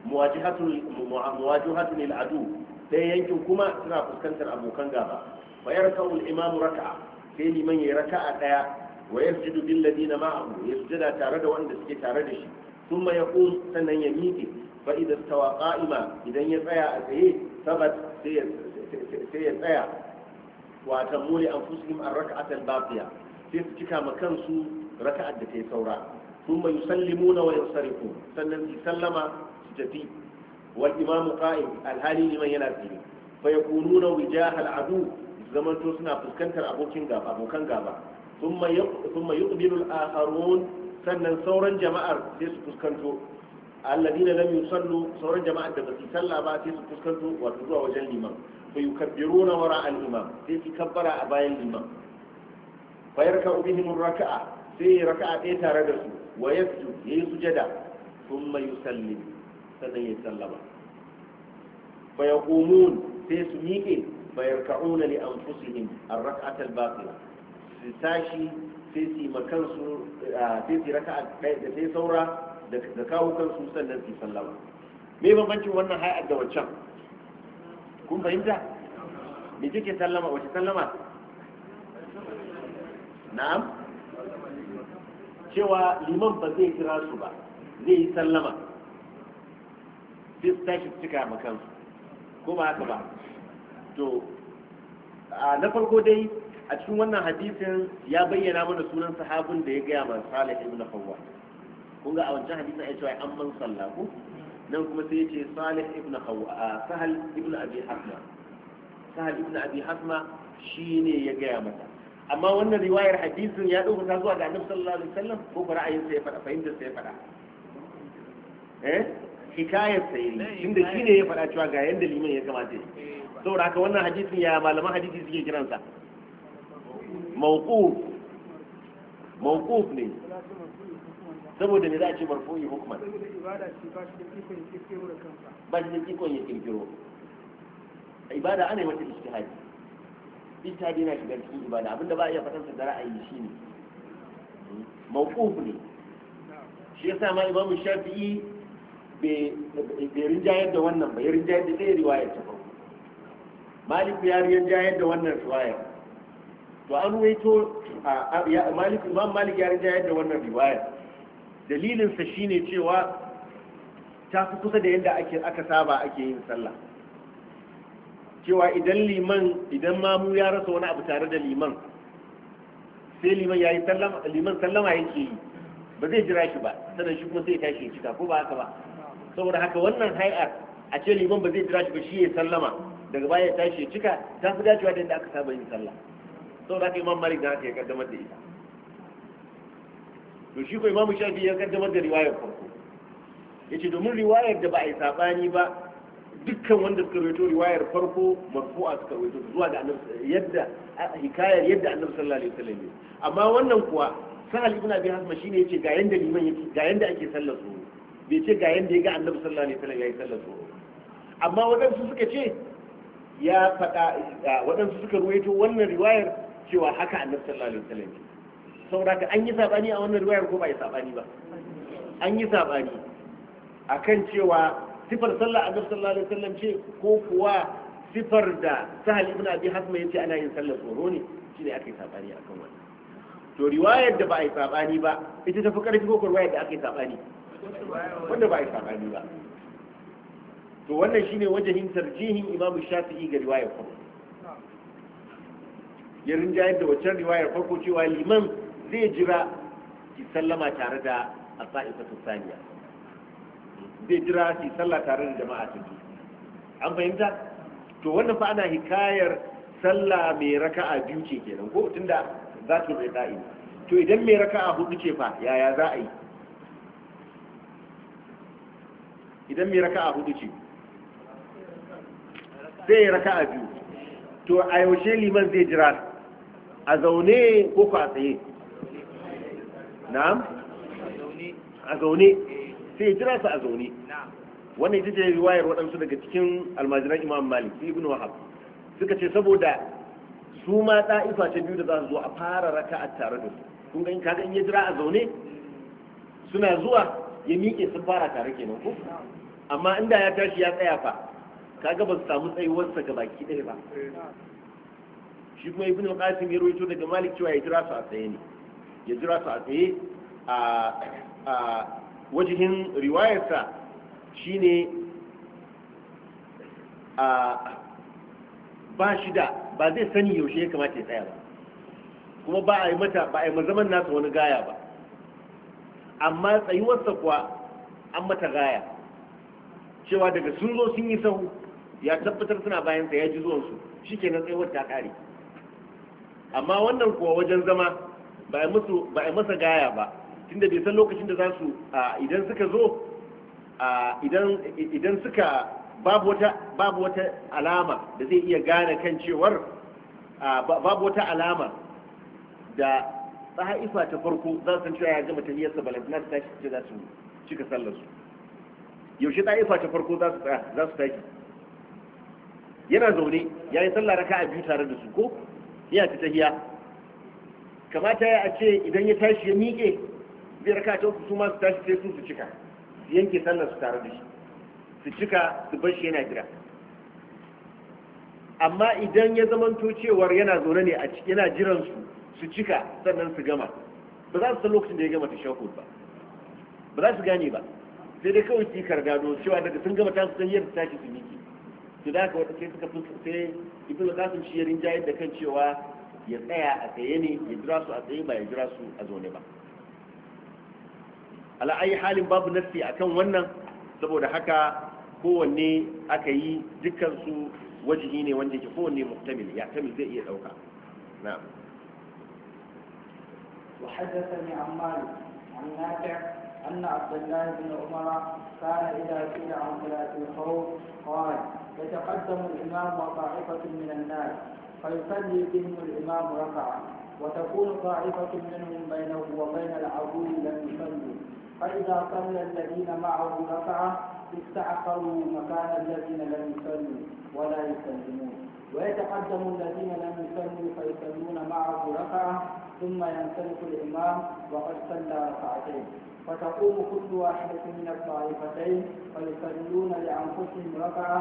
muwajihatul adu sai yankin kuma suna fuskantar abokan gaba fa yarka'u al-imamu rak'a sai liman ya raka'a daya wa yasjudu bil ladina ma'ahu yasjuda tare da wanda suke tare da shi ثم يقول سنن يميتي فإذا استوى قائما إذا يطيع أتيه ثبت سيطيع وأتموا لأنفسهم الركعة الباقية تفتكى مكانسو ركعة دكي ثورة ثم يسلمون وينصرفون سنن يسلم سجتي والإمام قائم الهالي لمن ينازل فيكونون وجاه العدو زمن توسنا فسكنتر أبو كان غابا ثم يقبل الآخرون sannan sauran jama'ar sai su fuskanto alladina lam yusallu sauran jama'ar da basu salla ba sai su fuskanto wato zuwa wajen liman fa yukabbiruna wara al-imam sai su kabbara a bayan liman fa yarka'u bihim ar-raka'a sai raka'a ɗaya tare da su wa yasjud yayi sujada thumma yusallim sannan ya sallama fa yaqumun sai su miƙe fa yarka'una li anfusihim ar-rak'ata al-baqiyah su tashi sai su makansu sai su raka ɗaya da sai saura da kawo kansu sannan su sallama me bambancin wannan hay'ar da wancan kun fahimta me kike sallama wace sallama na'am cewa liman ba zai kira su ba zai yi sallama sai su tashi cika makansu ko ba haka ba to na farko dai a cikin wannan hadisin ya bayyana mana sunan sahabin da ya gaya man Salih ibn Khawwat kun ga a wancan hadisin ya ce wai an man sallahu nan kuma sai ya ce Salih ibn Khawwat Sahal ibn Abi Hasma Sahal ibn Abi Hasma shine ya gaya mata amma wannan riwayar hadisin ya dauka ta zuwa ga Annabi sallallahu alaihi wasallam ko ko ra'ayin sa ya fada fahimtar sa ya fada hikayar sai tunda shine ya faɗa cewa ga yanda liman ya kamata saboda haka wannan hadisin ya malaman hadisi suke kiransa mawquf ne saboda ne za a ce marfu'i hukman ba shi da ikon ya kirkiro ibada ana yi mata ijtihadi ijtihadi yana shiga cikin ibada abinda ba a iya fatansa da ra'ayi shine mawquf ne shi yasa ma imamu shafi'i bai rinjayar da wannan ba ya rinjayar da ɗaya riwayar ta farko malik ya rinjayar da wannan riwayar to an waito imam malik ya rinjayar da wannan riwayar dalilinsa shine cewa ta fi kusa da yadda aka saba ake yin sallah cewa idan mamu ya rasa wani abu tare da liman sai liman ya yi sallama yake yi ba zai jira shi ba sannan shi kuma sai ya tashi ya cika ko ba haka ba saboda haka wannan hay'ar a ce liman ba zai jira shi ba shi ya sallama daga baya ya tashi ya cika ta fi dacewa da yadda aka saba yin sallah saboda haka imam malik da haka ya kaddamar da ita to shi ko imam shafi ya kaddamar da riwayar farko yace domin riwayar da ba a yi sabani ba dukkan wanda suka rawaito riwayar farko marfu'a suka rawaito zuwa ga annabi yadda hikayar yadda annabi sallallahu alaihi wasallam amma wannan kuwa sahal ibn abi hasma shine yace ga yanda liman yake ga yanda ake sallar su bai ce ga yanda ya ga annabi sallallahu alaihi wasallam yayi sallar su amma wadansu suka ce ya faɗa wadansu suka rawaito wannan riwayar cewa haka annabi sallallahu alaihi wasallam saboda ka an yi sabani a wannan riwayar ko ba yi sabani ba an yi sabani akan cewa sifar sallah annabi sallallahu alaihi wasallam ce ko kuwa sifar da sahal ibn abi hasma yace ana yin sallar tsoro ne shine aka yi sabani akan wannan to riwayar da ba a yi sabani ba ita tafi karfi ko riwayar da aka yi sabani wanda ba a yi sabani ba to wannan shine wajahin tarjihin imam shafi'i ga riwayar farko ya rinjayar da waccan riwayar farko cewa liman zai jira ki sallama tare da as-sa'ifatu thaniya zai jira ki sallah tare da jama'a ta biyu an fahimta to wannan fa ana hikayar sallah mai raka'a biyu ce kenan ko tunda za ta bai da'i to idan mai raka'a hudu ce fa yaya za a yi idan mai raka'a hudu ce sai raka'a biyu to a yaushe liman zai jira a zaune ko a tsaye na'am a zaune sai jira su a zaune wannan ita ce riwayar waɗansu daga cikin almajiran imam malik ibn wahab suka ce saboda su ma ɗa'ifa ta biyu da za su zo a fara raka'a tare da su kun ga in kaga in ya jira a zaune suna zuwa ya miƙe sun fara tare kenan ko amma inda ya tashi ya tsaya fa kaga ba su samu tsayuwarsa ga baki ɗaya ba shi kuma ibn qasim ya rawaito daga malik cewa ya jira su a tsaye ne ya jira su a tsaye a wajihin riwayarsa shine ba shi da ba zai sani yaushe ya kamata ya tsaya ba kuma ba a yi mazaman nasa wani gaya ba amma tsayuwarsa kuwa an mata gaya cewa daga sun zo sun yi sahu ya tabbatar suna bayansa ya ji zuwansu shi ke nan tsayuwar ta kare amma wannan kuwa wajen zama ba a masa gaya ba tunda bai san lokacin da za su idan suka zo idan suka babu wata alama da zai iya gane kan cewar babu wata alama da tsa'ifa ta farko za su san cewa ya gama tahiyyarsa balantana ta tashi ce za su cika sallarsu yaushe tsa'ifa ta farko za su tashi yana zaune ya yi sallah raka'a biyu tare da su ko yana ta tahiyya kamata ya ce idan ya tashi ya miƙe zai raka ta uku su ma su tashi sai su cika su yanke sallar su tare da shi su cika su bar shi yana jira amma idan ya zamanto cewar yana zaune ne yana jiran su cika sannan su gama ba za su san lokacin da ya gama tashahhud ba za su gane ba sai dai kawai su kardado cewa daga sun gama ta su san yadda tashi su miki to da haka wata sai suka fi sai ibnu qasim shi ya rinjayar da kan cewa ya tsaya a tsaye ne ya jira su a tsaye ba ya jira su a zaune ba ala ayi halin babu nassi akan wannan saboda haka kowanne aka yi dukkan su wajihi ne wanda ke kowanne muhtamil ya tamil zai iya dauka na'am وحدثني عن مالك عن نافع أن عبد الله بن عمر كان إذا سئل عن صلاة الخوف قال يتقدم الإمام وطائفة من الناس فيصلي بهم الإمام ركعة وتكون طائفة منهم بينه وبين العدو لم يصلوا فإذا صلى الذين معه ركعة استأخروا مكان الذين لم يصلوا ولا يسلمون ويتقدم الذين لم يصلوا فيصلون معه ركعة ثم ينصرف الإمام وقد صلى ركعتين فتقوم كل واحدة من الطائفتين فيصلون لأنفسهم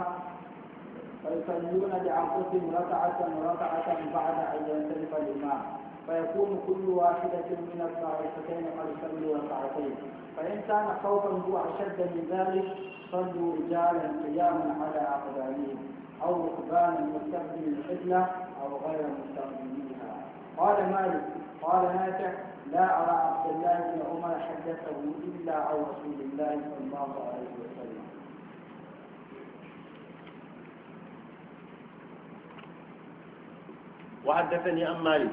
ركعة بعد أن ينصرف الإمام فيكون كل واحدة من الطائفتين قد صلوا ركعتين فإن كان خوفا هو أشد من ذلك صلوا رجالا قياما على أقدامهم أو ركبانا مستقبل القبلة أو غير مستقبليها. قال مالك قال نافع لا أرى عبد الله بن عمر حدثه إلا عن رسول الله صلى الله عليه وسلم. وحدثني عن مالك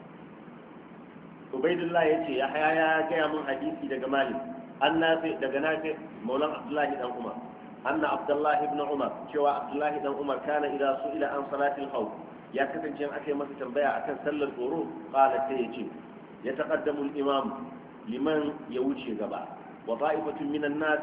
عبيد الله يتي يحيى يا كيا من حديثي دغ مالك النافع دغ نافع مولى عبد الله بن عمر أن عبد الله بن عمر شوى عبد الله بن عمر كان إذا سئل عن صلاة الخوف يا كتن جمع أكي مسا تنبيع أكن سل الغروب قال سيجي يتقدم الإمام لمن يوجه غبا وطائفة من الناس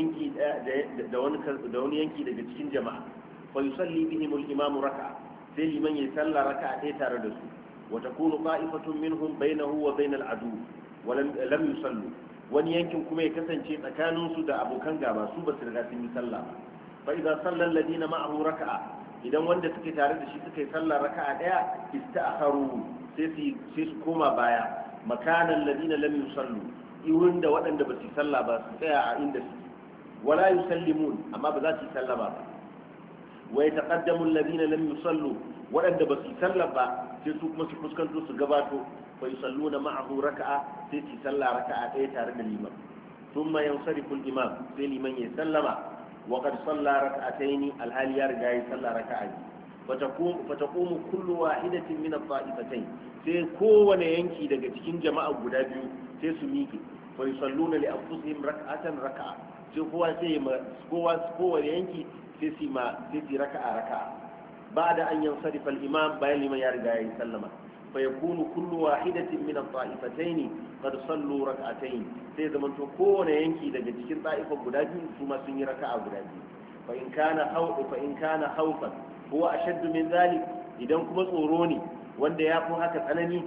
دون ينكي دجتين جماعة فيصلي بهم الإمام ركعة في لمن يصلى ركعة تاردس وتكون طائفة منهم بينه وبين العدو ولم يصلوا wani yankin kuma ya kasance tsakaninsu da abokan gaba su ba su riga sun yi sallah ba fa idan sallar ladina ma'ahu raka'a idan wanda suke tare da shi suka yi sallah raka'a daya ista'kharu sai su koma baya makanan ladina lam yusallu iwun da waɗanda ba su yi sallah ba su tsaya a inda suke wala yusallimun amma ba za su yi sallah ba wa yataqaddamu alladhina lam yusallu waɗanda ba su yi sallah ba sai su kuma su fuskanto su gabato fa yusalluna ma'ahu raka'a sai su sallah raka'a ɗaya tare da liman thumma yansarifu al-imam sai liman ya sallama wa qad salla raka'atayn al-hali ya riga ya salla raka'a fataqumu kullu wahidatin min at-ta'ifatayn sai kowane yanki daga cikin jama'a guda biyu sai su miƙe fa yusalluna li anfusihim raka'atan raka'a sai kowane yanki sai su raka'a ba'da an yansarifa al-imam bayan liman ya riga ya sallama فيكون كل واحدة من الطائفتين قد صلوا ركعتين sai zaman to kowane yanki daga cikin ta'ifa guda biyu su ma sun yi raka'a guda biyu fa in kana khawfan huwa ashadd min zalik idan kuma tsoro ne wanda ya fi haka tsanani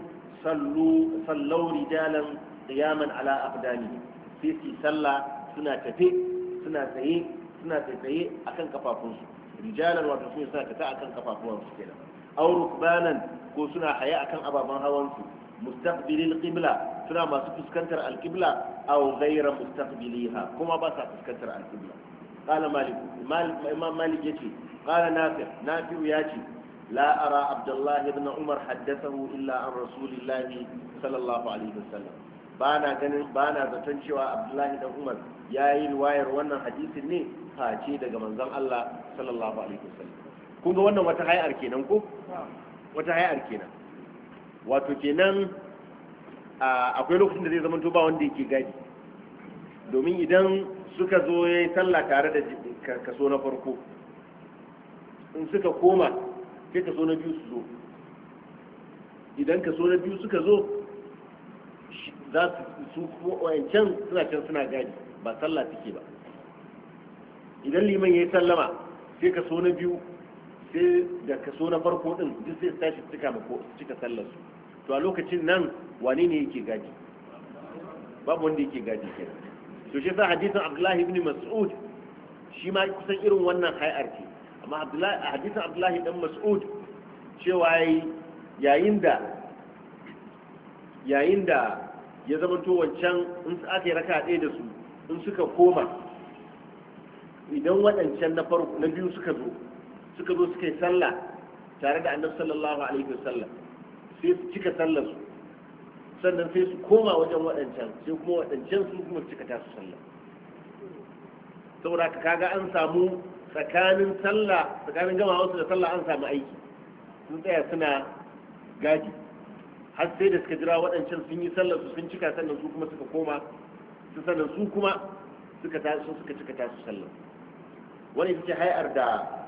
sallu rijalan qiyaman ala aqdami sai su sallah suna tsaye akan kafafunsu rijalan wato suna tafe akan kafafuwansu kenan aw rukbanan ko suna haye akan ababen hawansu mustaqbilil qibla suna masu fuskantar alqibla aw ghayra mustaqbiliha kuma ba sa fuskantar alqibla qala malik imam malik yace qala nafi yace la ara abdullah ibn umar haddathahu illa an rasulillah sallallahu alaihi wasallam bana zaton cewa abdullahi dan umar yayi riwayar wannan hadisin ne face daga manzon Allah sallallahu alaihi wasallam kun ga wannan wata hayar kenan ko wata hayar kenan wato kenan akwai lokacin da zai zama to ba wanda yake gadi domin idan suka zo yayi sallah tare da kaso na farko in suka koma sai kaso na biyu su zo idan kaso na biyu suka zo za su wayancan suna can suna gadi ba sallah suke ba idan liman yayi sallama sai kaso na biyu sai da kaso na farko din duk sai tashi cika sallar su to a lokacin nan wane ne yake gaji babu wanda yake gaji kenan to shi sa hadisin Abdullahi ibn Mas'ud shi ma kusan irin wannan hayar ce amma hadisin Abdullahi dan Mas'ud cewa yayin da ya zama to wancan in aka yi raka ɗaya da su in suka koma idan waɗancan na farko na biyu suka zo suka yi sallah tare da annabi sallallahu alaihi wasallam sai su cika sallar su sannan sai su koma wajen waɗancan sai kuma waɗancan su kuma cika ta su sallah saboda kaga an samu tsakanin gama wasu da sallah an samu aiki sun tsaya suna gaji har sai da suka jira waɗancan sun yi sallar su sun cika sannan su kuma suka koma su sanar su kuma suka cika tasu sallar. Wani ita ce hayar da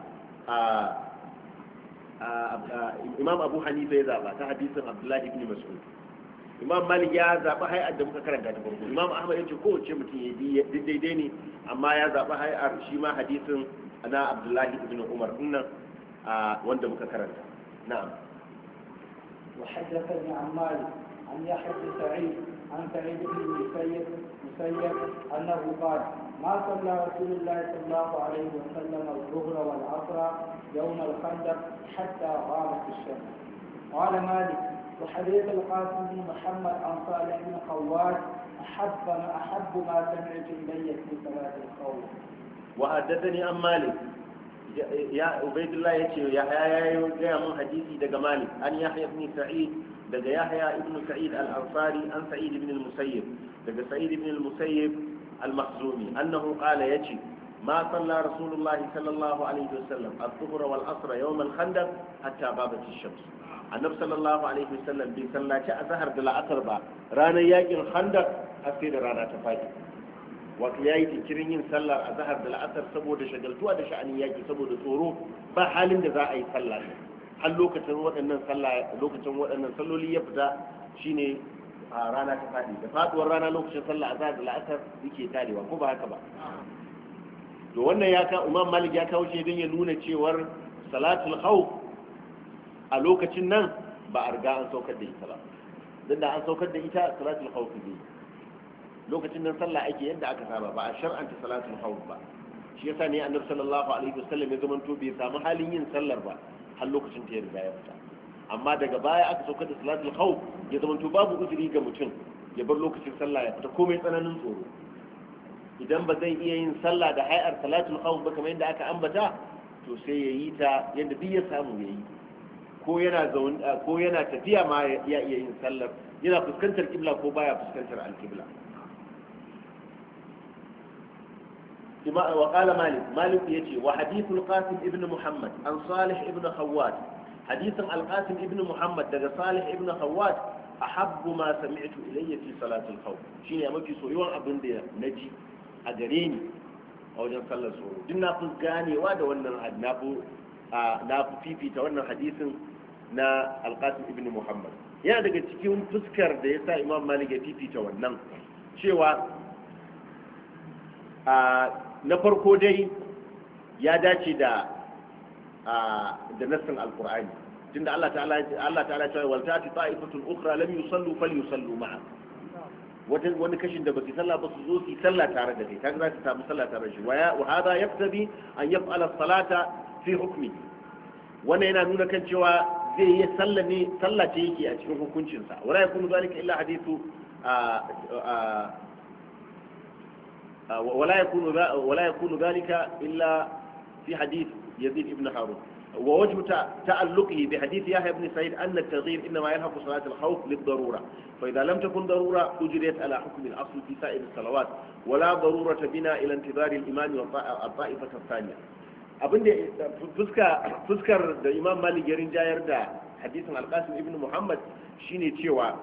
imam abu hanifa ya zaba ta hadisin abdullahi ibn mas'ud. Imam malik ya zaba hayar da muka karanta ta farko. Imam ahmad ya ce kowace mutum ya yi daidai ne, amma ya zaba hayar shi ma hadisin na abdullahi ibn umar dinnan wanda muka karanta. na'am. وحدثني عن مالك عن يحيى بن سعيد عن سعيد بن المسيب انه قال ما صلى رسول الله صلى الله عليه وسلم الظهر والعصر يوم الخندق حتى غابت الشمس. قال مالك وحديث القاسم بن محمد عن صالح بن خوات احب ما سمعت الي في صلاه الخوف. وحدثني عن مالك ya ubaidullah yace yahya ya gaya mun hadisi daga malik an yahya ibn sa'id daga yahya ibn sa'id al-ansari an sa'id ibn al-musayyib daga sa'id ibn al-musayyib al-makhzumi annahu qala yace ma salla rasulullah sallallahu alaihi wasallam adh-dhuhra wal asr yawm al-khandaq hatta babat ash-shams. annabi sallallahu alaihi wasallam bai sallaci azhar da al-asr ba ranar yakin khandaq har sai da rana ta fadi. wato ya yi jinkirin yin sallar a zahar da la'asar saboda shagaltuwa da sha'anin yaƙi, saboda tsoro ba halin da za a yi sallah har lokacin waɗannan salloli ya fita shine a rana ta faɗi da faɗuwar rana lokacin sallah a zahar da la'asar yake tarewa ko ba haka ba. to wannan ya ka imam malik ya kawo shi don ya nuna cewar salatul khawf a lokacin nan ba a riga an saukar da ita ba, dan da an saukar da ita salatul khawf ne lokacin nan sallah ake yadda aka saba, ba a shar'anta salatul khawf ba. shi yasa ne annabi sallallahu alaihi wasallam ya zama to bai samu halin yin sallar ba har lokacin ta ya riga ya fita. amma daga baya aka saukar da salatul khawf ya zama to babu uzuri ga mutum ya bar lokacin sallah ya fita komai tsananin tsoro. idan ba zai iya yin sallah da hayar salatul khawf ba kamar yadda aka ambata, to sai ya yi ta yadda duk ya samu ya yi, ko yana tafiya ma ya iya yin sallar, yana fuskantar kibla ko baya fuskantar alkibla. وقال مالك يجي وحديث القاسم ابن محمد عن صالح ابن خوات حديث القاسم ابن محمد دغ صالح ابن خوات أحب ما سمعت إلي في صلاة الخوف شيني أمكي سويوان أبن دي نجي أجريني أو جن صلى سورو دينا فزقاني وادا وانا نافو في توانا حديث نا القاسم ابن محمد yana daga cikin fuskar da ya sa imam malik ya fifita wannan cewa na farko dai ya dace da nassin alkur'ani tunda Allah ta'ala cewa wal ta'ati ta'ifatul ukhra lam yusallu falyusallu ma'a wani kashin da baki sallah ba su zo su sallah tare da kai kaga za ta samu sallah tare da shi wa hada yaktabi an yaf'ala salata fi hukmi wannan yana nuna kan cewa zai yi sallah ne sallah ce yake a cikin hukuncin sa wala yakunu zalika illa hadithu ولا يكون ذلك إلا في حديث يزيد بن هارون. ووجه تعلقه بحديث يحيى بن سعيد أن التغيير إنما يلحق صلاة الخوف للضرورة، فإذا لم تكن ضرورة أجريت على حكم الأصل في سائر الصلوات ولا ضرورة بنا إلى انتظار الإمام والطائفة الثانية. abin da fuskar da imam malik ya rinjayar da hadisin alqasim ibn muhammad shine cewa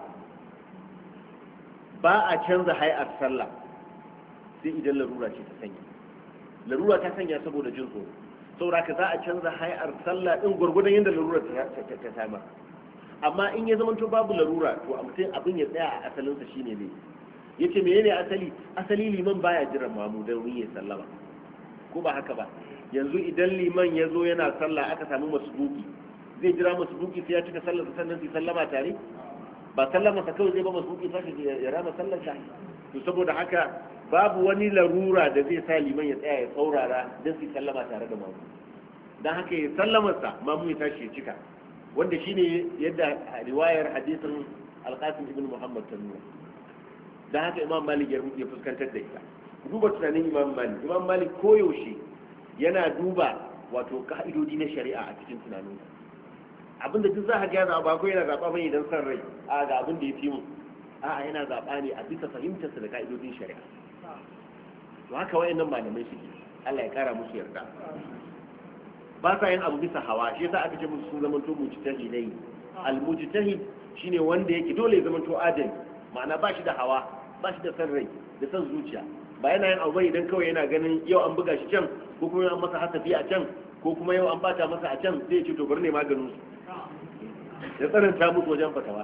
ba a canza hay'ar sallah sai idan larura ce ta sanya, larura ta sanya saboda jin tsoro, saboda ka za a canza hay'ar sallah din gurgurdan yadda larura ta samar. amma in ya zama to babu larura to a mutum abin ya tsaya a asalinsa shine ne yace menene asali liman baya jiran mamu dan ya sallama ko ba haka ba. yanzu idan liman ya zo yana sallah aka samu masbuki zai jira masbuki sai ya cika sallar sannan sai sallama tare, ba sallama sa kawai zai ba masbuki sai ya rama sallar sa. to saboda haka babu wani larura da zai sa liman ya tsaya ya saurara don su sallama tare da mamu, don haka ya sallamarsa mamu ya tashi ya cika, wanda shine yadda riwayar hadisin alqasim ibn muhammad ta nuna. don haka imam malik ya fuskantar da ita. duba tunanin imam malik koyaushe yana duba wato ka'idodi na shari'a a cikin tunanin abinda duk za ka gaya ba ko yana zaɓa bane don san rai a ga abin da ya fi mu, a'a yana zaɓa ne a bisa fahimtarsa da ka'idodin shari'a. to haka wayannan malamai suke, Allah ya kara musu yarda, ba sa yin abu bisa hawa. shi yasa aka ce musu sun zamanto mujtahidai. al-mujtahid shine wanda yake dole ya zamanto adali, ma'ana ba shi da hawa ba shi da san rai da san zuciya ba yana yin abu idan kawai yana ganin yau an buga shi can ko kuma an masa hasafi a can ko kuma yau an bata masa a can zai ce to bari ne maganin su ya tsananta musu wajen fatawa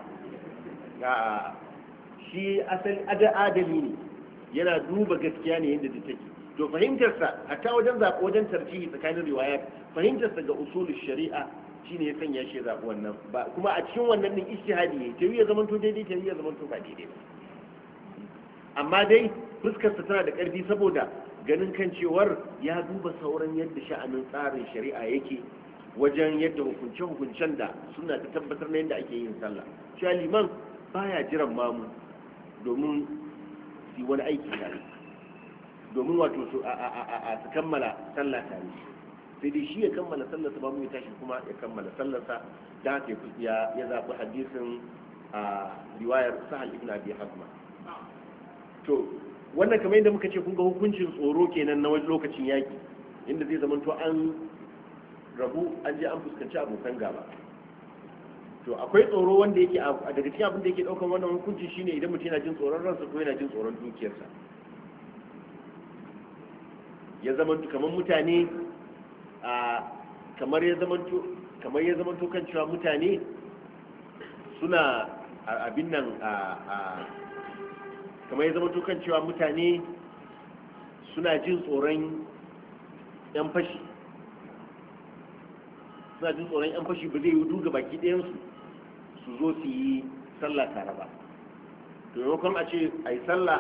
shi asali adali ne yana duba gaskiya ne yadda take to fahimtarsa hatta wajen zaɓi wajen tarjihi tsakanin riwayat fahimtarsa ga usulul shari'a shine ya sanya shi zaɓi wannan ba kuma a cikin wannan din ijtihadi ne tawi ya zamanto daidai tawi ya zamanto ba daidai amma dai fuskarsa tana da ƙarfi saboda ganin kan cewar ya duba sauran yadda sha'anin tsarin shari'a yake wajen yadda hukunce-hukuncen da suna ta tabbatar na yadda ake yin sallah shi liman baya jiran mamu domin su wani aiki tare domin wato su kammala sallah tare sai dai shi ya kammala sallarsa ba mu ya tashi kuma ya kammala sallarsa da haka ya zaɓi hadisin a riwayar sahal ibn abi hazma to wannan kamar yadda muka ce kun ga hukuncin tsoro kenan na wani lokacin yaki inda zai zama to an rabu an je an fuskanci abokan gaba to akwai tsoro wanda yake daga cikin abin da yake daukan wannan hukunci shine idan mutum yana jin tsoron ransa ko yana jin tsoron dukiyarsa ya zama kamar mutane kamar ya zama to kan cewa mutane suna abin nan kamar ya zama to kan cewa mutane suna jin tsoron yan fashi ba zai yi duga baki ɗayansu su zo su yi sallah tare ba to maimakon a ce a yi sallah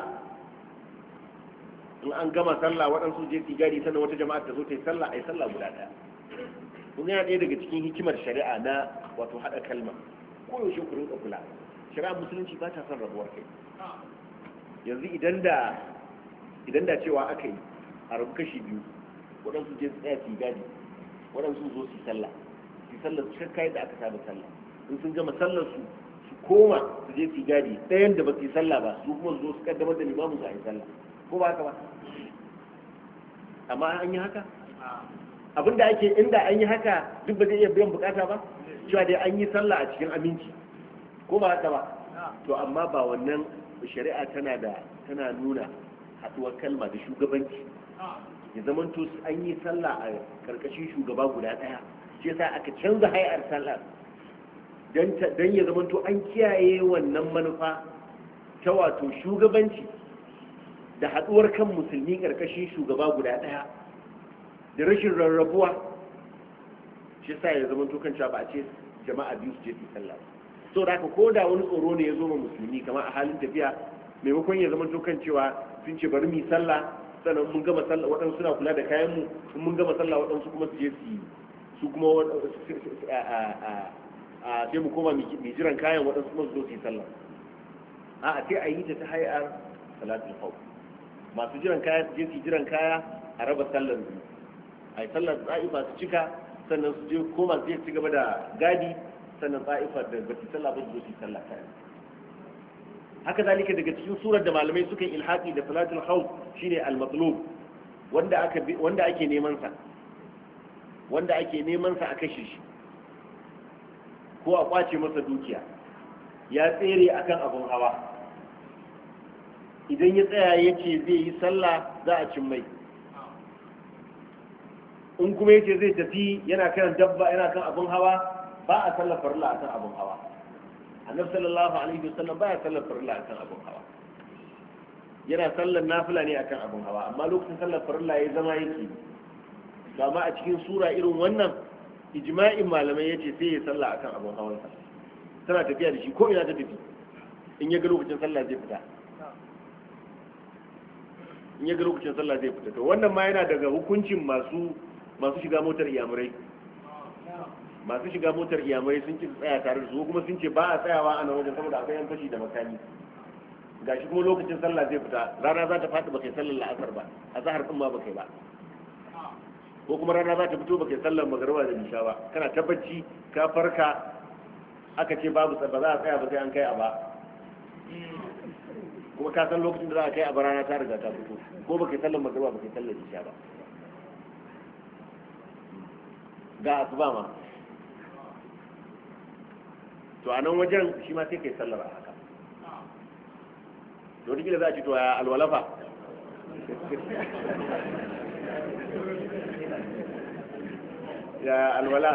in an gama sallah waɗansu je su gari sannan wata jama'a ta zo ta yi sallah a yi sallah guda ɗaya kun yana ɗaya daga cikin hikimar shari'a na wato haɗa kalma ko yaushe ku rinka kula shari'a musulunci ba ta son rabuwar kai yanzu idan da cewa aka yi a rabu kashi biyu waɗansu je su tsaya su gadi waɗansu zo su sallah su sallar su shakka yadda aka saba sallah in sun gama sallar su koma su je su gadi ɗayan da ba su yi sallah ba su kuma zo su kaddamar da limamin su a yi sallah ko ba haka ba amma an yi haka abinda ake inda an yi haka duk ba zai iya biyan bukata ba cewa dai an yi sallah a cikin aminci ko ba haka ba to amma ba wannan shari'a tana nuna haɗuwar kalma da shugabanci ya zamanto an yi sallah a karkashin shugaba guda ɗaya shi yasa aka canza hayar sallah don ya zamanto an kiyaye wannan manufa ta wato shugabanci da haɗuwar kan musulmi karkashin shugaba guda ɗaya da rashin rarrabuwa shi yasa ya zamanto kan cewa ba a ce jama'a biyu su je su sallah so da haka ko da wani tsoro ne ya zo ma musulmi kamar a halin tafiya maimakon ya zamanto kan cewa sun ce bari mu yi sallah sannan mun gama sallah waɗansu suna kula da kayan mu mun gama sallah waɗansu kuma su je su kuma sai mu koma mai jiran kayan waɗansu kuma su zo su yi sallah a sai a yi ta hayar salatul khawf masu jiran kaya su je su jiran kaya a raba sallar biyu a yi sallar tsa'ifa su cika sannan su je koma su ci gaba da gadi sannan tsa'ifa da ba su sallah ba su zo su yi sallah kaya haka zalika daga cikin surar da malamai suka yi ilhaqi da salatul khawf shine al-matlub wanda ake neman sa a kashe shi ko a kwace masa dukiya ya tsere akan abun hawa idan ya tsaya yace zai yi sallah za a cin mai in kuma yace zai tafi yana kan dabba yana kan abun hawa ba a sallar farilla akan abun hawa annabi sallallahu alaihi wasallam baya sallar farilla akan abun hawa yana sallar nafila ne akan abun hawa amma lokacin sallar farilla ya zama yake amma a cikin sura irin wannan ijma'in malamai yace sai ya sallah akan abun hawan sa tana tafiya da shi ko ina ta tafi in ya ga lokacin sallah zai fita to wannan ma yana daga hukuncin masu shiga motar iyamurai masu shiga motar iyamurai sun ci tsaya tare da su kuma sun ce ba a tsayawa a nan wajen saboda akwai yan fashi da makami gashi kuma lokacin sallah zai fita rana za ta faɗi baka yi sallar la'asar ba a zahar ɗin ma baka yi ba ko kuma rana za ta fito baka yi sallar magariba da nisha ba kana tabbaci ka farka aka ce babu ba za a tsaya ba sai an kai a ba kuma ka san lokacin da za a kai a ba rana ta riga ta fito ko baka yi sallar magariba baka yi sallar nisha ba ga asuba ma to a nan wajen shi ma sai kai sallar a haka to wata za a ci to ya alwala fa ya alwala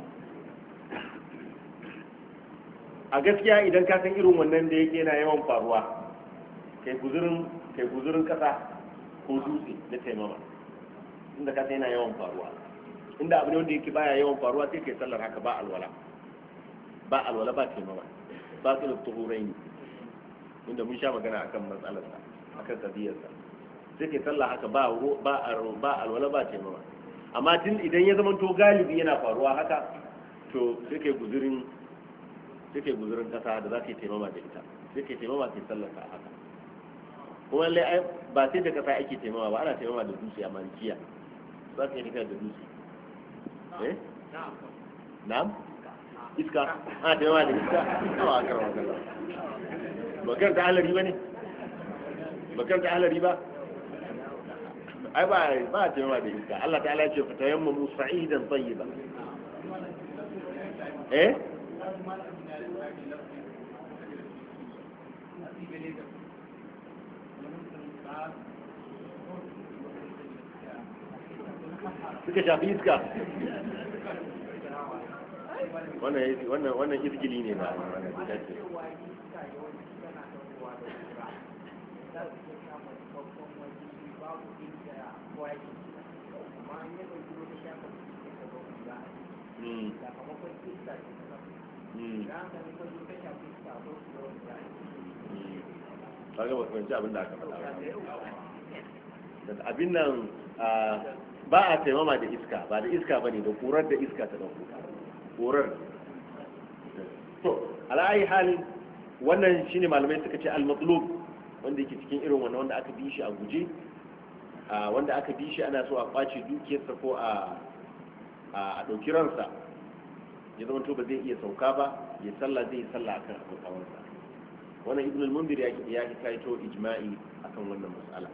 a gaskiya idan ka san irin wannan da yake yana yawan faruwa kai guzurin kasa ko dutse na taimama inda ka san yana yawan faruwa inda abu ne wanda yake baya yawan faruwa sai kai sallar haka ba alwala ba taimama ba su da tuhurai ne inda mun sha magana akan matsalarsa akan kadiyarsa sai kai sallar haka ba alwala ba taimama amma tun idan ya zama to galibi yana faruwa haka to sai kai guzurin kasa da za ka yi taimama da ita sai kai taimama kai sallar ka haka kuma lallai ba sai da kasa ake taimama ba ana taimama da dutse a malikiya za ka yi tafiya da dutse na'am iska ana taimama da iska awa a karawa kalla bakar ta halari ba ne bakar ta halari ba ai ba a taimama da iska Allah ta'ala ya ce fata yamma musa'idan tayyiba suka shafi iska wannan iskili ne ba kaga ba fahimci abin da aka faɗa ba abin nan ba a taimama da iska ba da iska ba ne da kurar da iska ta ɗauko kurar to ala'ayi halin wannan shine malamai suka ce al-matlub wanda yake cikin irin wannan wanda aka bi shi a guje wanda aka bi shi ana so a kwace dukiyarsa ko a ɗauki ransa ya zama to ba zai iya sauka ba ya sallah zai yi sallah akan abin hawansa wannan ibn al-mundir ya kaito ijma'i akan wannan mas'ala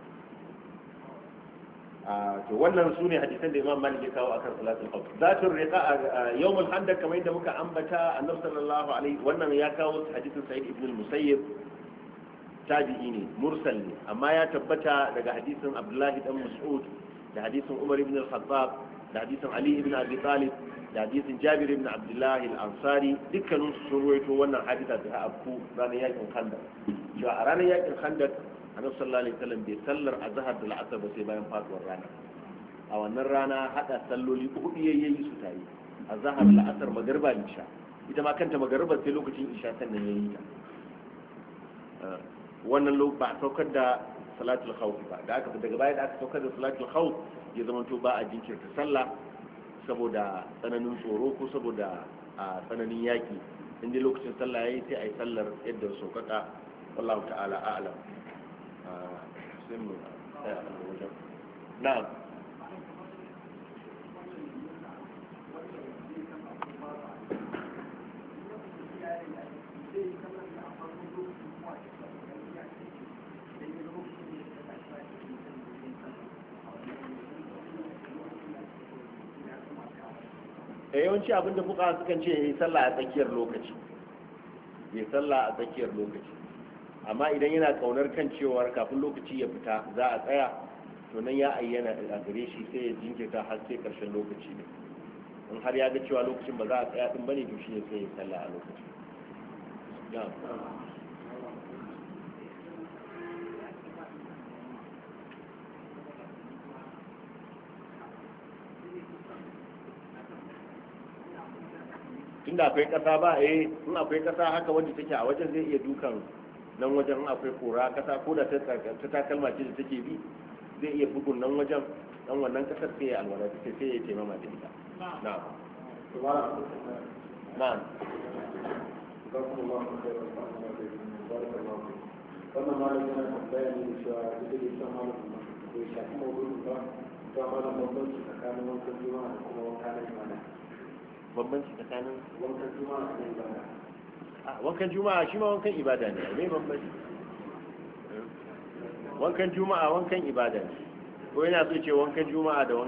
to wannan sune hadisan da Imam Malik ya kawo akan salatul khawf zatul riqa yawm al-handaq kamar yadda muka ambata annabi sallallahu alaihi wannan ya kawo hadisin Sa'id ibn al-Musayyib tabi'i ne mursal ne amma ya tabbata daga hadisin Abdullahi dan Mas'ud da hadisin Umar ibn al-Khattab da hadisin Ali ibn Abi Talib da hadisin Jabir ibn Abdullah al-Ansari dukkanin su sun ruwaito wannan hadisa da abu ranar yakin Khandaq cewa a ranar yakin Khandaq Annabi sallallahu alaihi wasallam bai sallar azhar da al'asr ba sai bayan faduwar rana a wannan rana hada salloli uku yayi su tayi azhar al'asr magriba isha ita ma kanta magriba sai lokacin isha sannan yayi ta wannan ba saukar da salatul khawf ba da aka daga baya da aka saukar da salatul khawf ya zama to ba a jinkirta sallah saboda tsananin tsoro ko saboda a tsananin yaki inda lokacin sallah yayi sai ai sallar yadda saukaka wallahu ta'ala a'lam sai mu tsaya a wajen na'am yawanci abinda fuka sukan ce yayi sallah a tsakiyar lokaci amma idan yana kaunar kan cewar kafin lokaci ya fita za a tsaya to nan ya ayyana a gare shi sai ya jinkirta har sai karshen lokaci ne in har ya ga cewa lokacin ba za a tsaya din bane to shi ne sai ya sallah a lokaci tunda akwai kasa ba in akwai kasa haka wanda take a wajen zai iya dukan nan wajen in akwai kura kasa ko da ta takalma ce da take bi zai iya bugun nan wajen dan wannan kasar sai ya alwala sai ya taimama da ita na'am na'am wannan malamin yana tambaya ne cewa ita da ita malamin bai shafi mawurin ba ta malam bambanci tsakanin wankan juma'a da kuma wanka na imana bambanci tsakanin wankan juma'a da ibada wankan juma'a shi ma wankan ibada ne me bambanci wankan juma'a wankan ibada ne ko yana so ce wankan juma'a da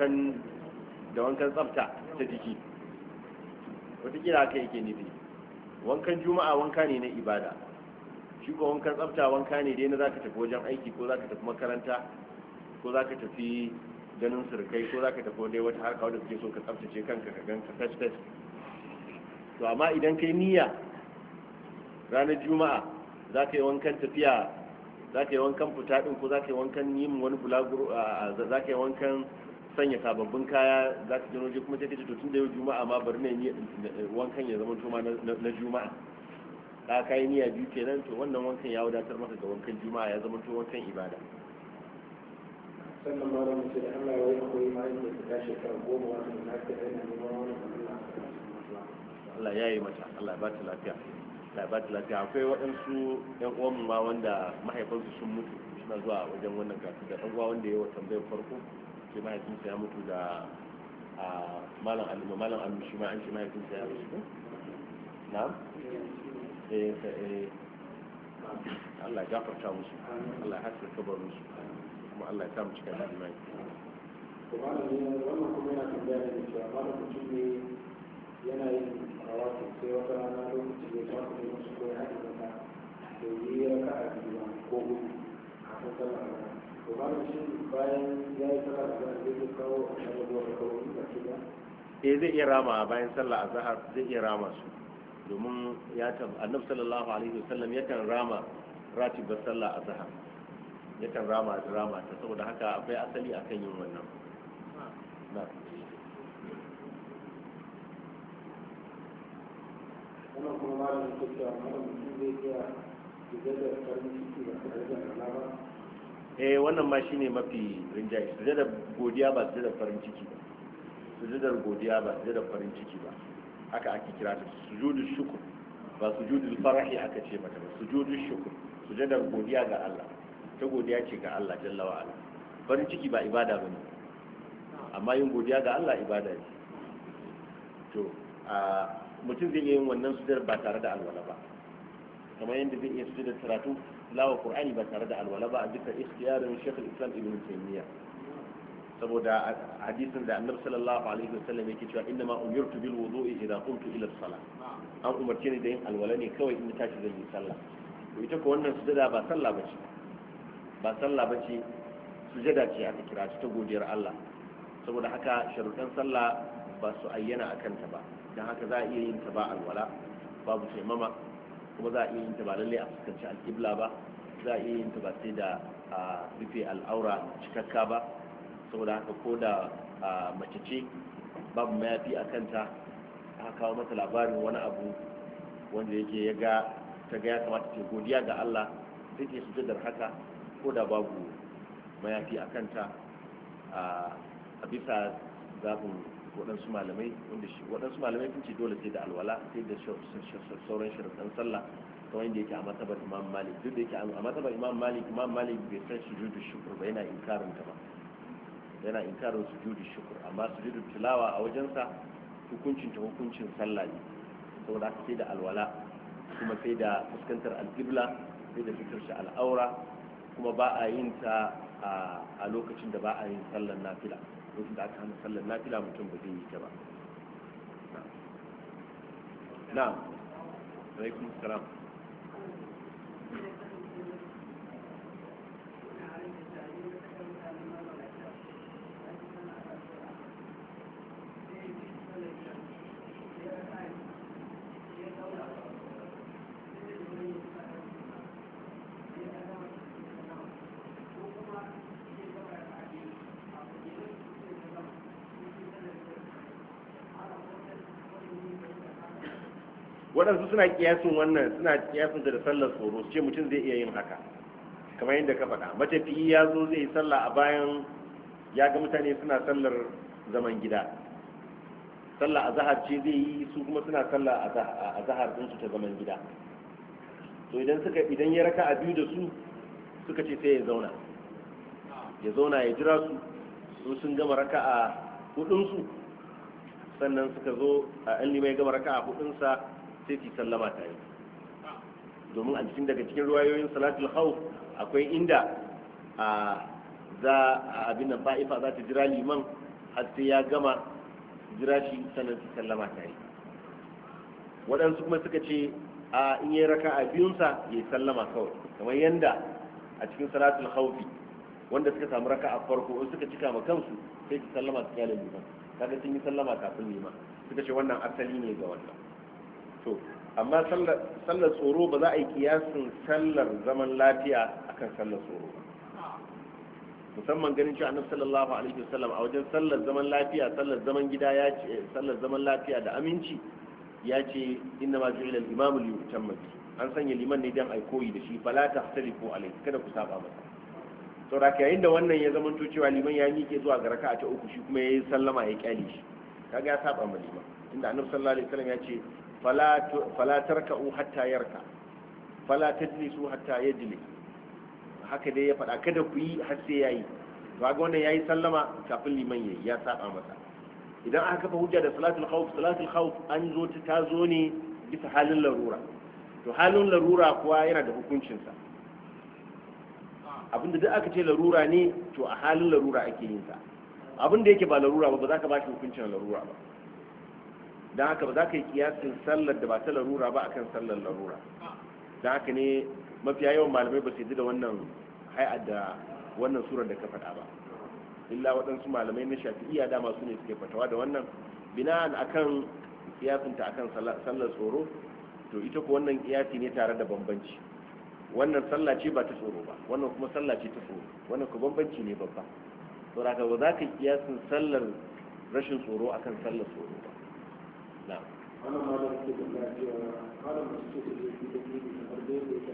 wankan tsafta ta jiki wataƙila haka yake nufi wankan juma'a wanka ne na ibada, shi ko wankan tsafta wanka ne dai na zaka tafi wajen aiki ko zaka tafi makaranta ko zaka tafi ganin surkai ko zaka tafi dai wata harka wadda kake so ka tsaftace kanka ka ganka fes fes. To amma idan kai niyya ranar juma'a za ka yi wankan tafiya, za ka yi wankan fita din ko za ka yi wankan yin wani bulaguro, za ka yi wankan sanya sababbin kaya, za ka jino je kuma sai ka ce to tun da yau juma'a ma bari ne wankan ya zama tuma na juma'a, ka kai niyya biyu kenan, to wannan wankan ya wadatar maka ga wankan juma'a, ya zama to wankan ibada. sannan ma da mace da Allah ya yi akwai ma inda ta tashi shekara 10 wato na ta daina neman wani Allah ya yi mata, Allah ya ba ta lafiya, Allah ya ba ta lafiya. Akwai waɗansu ƴan uwanmu ma wanda mahaifansu sun mutu suna zuwa wajen wannan gasu, da ɗan uwa wanda ya yi wa tambayar farko sai mahaifinsa ya mutu da malam alu shi ma an ce mahaifinsa ya rasu. Na'am? Allah ya gafarta musu, Allah ya haska kabarin su, kuma Allah ya samu cikin imani. to malam ne wannan kuma yana tambaya da cewa malam mutum ne yana yin rawatu sai wata rana lokaci ya ta kuma musu ko ya haɗe mata to yi ya ka a biyu ko gudu kafin sallah to malam shi bayan ya yi sallah da zai kawo a shagar zuwa da kawo in ka ce ba zai iya rama bayan sallah azhar, zai iya rama su, domin ya annabi sallallahu alaihi wasallam yakan rama ratibar sallah azhar, yakan rama ta, saboda haka akwai asali akan yin wannan. Na wannan kuma malam ke cewa malam mutum zai iya sujadar farin ciki ba tare da rana ba. Wannan ma shine mafi rinjaye, sujadar godiya ba sujadar farin ciki ba, sujudar godiya ba sujudar farin ciki ba, haka ake kira ta sujudul shukr, ba sujudul farahi aka ce mata ba, sujudul shukr, sujudar godiya ga Allah, ta godiya ce ga Allah jalla wa ala. Farin ciki ba ibada bane, amma yin godiya ga Allah ibada ne. To mutum zai iya yin wannan sujudar ba tare da alwala ba, kamar yadda zai iya sujudar karatu lawa qur'ani ba tare da alwala ba, a bisa ikhtiyarin Sheikh Islam Ibn Taymiyyah, saboda hadisin da annabi sallallahu alaihi wasallam yake cewa inna ma umirtu bil wudu'i idha qumtu ila as-salah, an umarce ni da yin alwala ne kawai in tashi zan yi sallah. to ita ko wannan sujada ba sallah bace, ba sallah bace, sujada ce aka kira ta godiyar Allah, saboda haka sharuɗan sallah ba su ayyana akan ta ba, dan haka za a iya yin ta ba alwala, babu taimama, kuma za a iya yin ta ba lalle a fuskanci alƙibla ba, za a iya yin ta ba sai da rufe al'aura cikakka ba, saboda haka ko da mace ce babu mayafi a kanta aka kawo mata labarin wani abu wanda yake ya ga ta ga ya kamata ta godiya ga Allah, sai ta sujudar haka ko da babu mayafi a kanta, a bisa zaɓin waɗansu malamai, wanda shi waɗansu malamai sun ce dole sai da alwala, sai da sauran sharuɗan sallah, kamar yadda yake a matsabar Imam Malik. Duk da yake a matsabar Imam Malik bai san sujudu shukr ba, yana inkarin ta ba, yana inkarin sujudu shukr, amma sujudu tilawa a wajensa hukuncin ta hukuncin sallah ne, saboda haka sai da alwala, kuma sai da fuskantar alqibla, sai da fitar shi al'aura, kuma ba a yin ta a lokacin da ba a yin sallar nafila, lokacin da aka hana sallar nafila mutum ba zai yi ta ba. na'am, alaikum salam. waɗansu suna kiyasin wannan, suna kiyasin da sallar tsoro, ce mutum zai iya yin haka kamar yadda ka faɗa. Matafiyi ya zo zai yi sallah a bayan ya ga mutane suna sallar zaman gida, sallah a zahar ce zai yi, su kuma suna sallah a zahar ɗinsu ta zaman gida. to idan ya raka a biyu da su suka ce sai ya zauna ya jira su sun gama raka a hudunsu, sannan suka zo a an limai gama raka a hudunsa sai su sallama ta yi, domin a cikin daga cikin ruwayoyin salatul khawf akwai inda abin nan fa'ifa za ta jira liman har sai ya gama jira shi sannan su sallama ta yi. waɗansu kuma suka ce a in yi raka'a biyunsa ya yi sallama kawai kamar yanda a cikin salatul khawfi wanda suka samu raka'a farko in suka cika ma kansu sai su sallama su kyale liman kaga sun yi sallama kafin liman suka ce wannan asali ne ga wannan to amma sallar tsoro ba za a yi kiyasin sallar zaman lafiya akan sallar tsoro ba musamman ganin cewa annabi sallallahu alaihi wasallam a wajen sallar zaman lafiya sallar zaman gida ya ce sallar zaman lafiya da aminci ya ce inna ma ju'ila al-imamu li yutamma bi an sanya liman ne dan ai koyi da shi fala tahtalifu alaihi kada ku saba masa to da yayin da wannan ya zama to cewa liman ya miƙe zuwa ga raka'a ta uku shi kuma yayi sallama ya kyale shi kaga ya saba ma liman inda annabi sallallahu alaihi wasallam ya ce fala tarka'u hatta yarka fala tajlisu hatta yajlis haka dai ya faɗa kada ku yi har sai yayi to ga wannan yayi sallama kafin liman yayi ya saba masa idan aka kafa hujja da salatul khawf an zo ta zo ne bisa halin larura to halin larura kuwa yana da hukuncin sa abinda duk aka ce larura ne to a halin larura ake yin sa abinda yake ba larura ba za ka ba shi hukuncin larura ba dan haka ba za ka yi kiyasin sallar da ba ta larura ba akan sallar larura dan haka ne mafiya yawan malamai ba su yi da wannan hay'ar da wannan surar da ka faɗa ba illa waɗansu malamai na shafi'iyya dama su ne suke fatawa da wannan bina'an akan kiyasinta akan sallar tsoro to ita ko wannan kiyasi ne tare da bambanci wannan sallah ce ba ta tsoro ba wannan kuma sallah ce ta tsoro wannan ko bambanci ne babba to da ba za ka kiyasin sallar rashin tsoro akan sallar tsoro ba na'am wannan malam ke da cewa malam da suke da yake da yake kamar da yake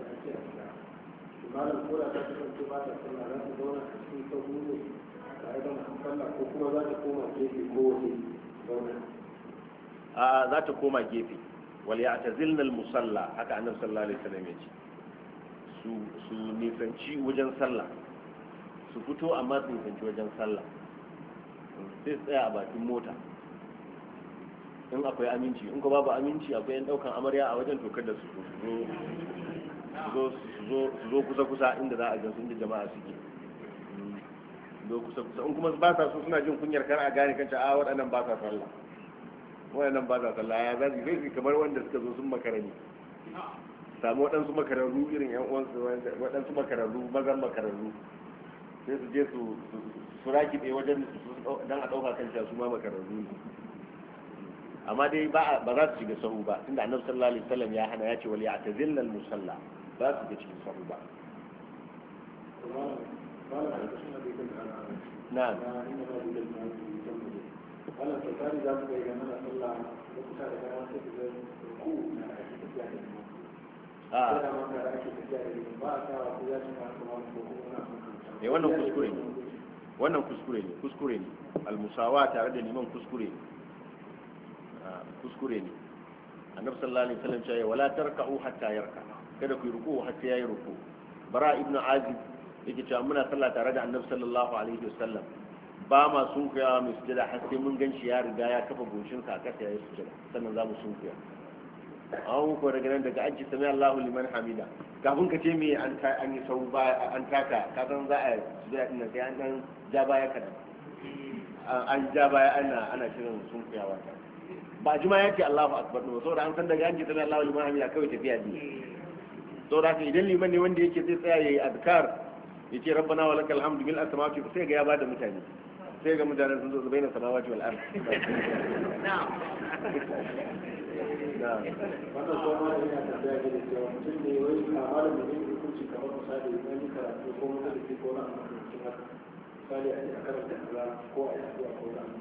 malam ko da ta kasance ba ta sallah za ta zauna a cikin sahu ne tare da masu sallah ko kuma za ta koma gefe ko waje zauna a za ta koma gefe wal ya'tazilna al musalla haka annabi sallallahu alaihi wasallam ya ce su nisanci wajen sallah su fito amma su nisanci wajen sallah sai su tsaya a bakin mota in akwai aminci in ko babu aminci akwai yan daukan amarya a wajen tokar da su zo kusa-kusa inda za a gan su inda jama'a suke zo kusa-kusa in kuma ba sa so suna jin kunyar kar a gane kanta a waɗannan ba sa sallah ya zaji zai kamar wanda suka zo sun makarani samu waɗansu makararru irin yan uwansu waɗansu makararru mazan makararru sai su je su rakiɗe wajen don a ɗauka kanta su ma makararru ne amma dai ba za su shiga sahu ba tunda annabi sallallahu alaihi wasallam ya hana ya ce wal ya'tazilna al musalla ba su ga cikin sahu ba na'am wannan tsari za su ga mana sallah lokuta da dama sai su ga ku na ake tafiya da mu a da maka da ake tafiya da mu ba a sa ku ya ci ma kuma ko kuma na wannan kuskure ne al musawa tare da liman kuskure ne annabi sallallahu alaihi wasallam ya ce wala tarka'u hatta yarka kada ku yi ruku hatta yayi ruku bara ibnu azib yake cewa muna sallah tare da annabi sallallahu alaihi wasallam ba ma sunkuya mu sujada har sai mun ganshi ya riga ya kafa goshin sa kasa yayi sujada sannan za mu sunkuya an ko daga nan daga aji sami Allahu liman hamida kafin ka ce me an yi sau ba an taka ka san za a sujada din sai an dan ja baya kada an ja baya ana shirin sunkuyawa ta ba jima ya ce Allahu akbar ne saboda an san daga an ce sami Allahu liman hamida kawai tafiya ne saboda haka idan liman ne wanda yake zai tsaya yayi azkar yace rabbana wa lakal hamdu bil asmawati sai ga ya bada mutane sai ga mutane sun zo baina samawati wal ard na'am wannan kuma yana tambaya da cewa mutum ne wai amalan da yake hukunci kamar misali idan ni karatu ko mutum ko na mutum haka misali a karanta kaza ko a yi addu'a ko na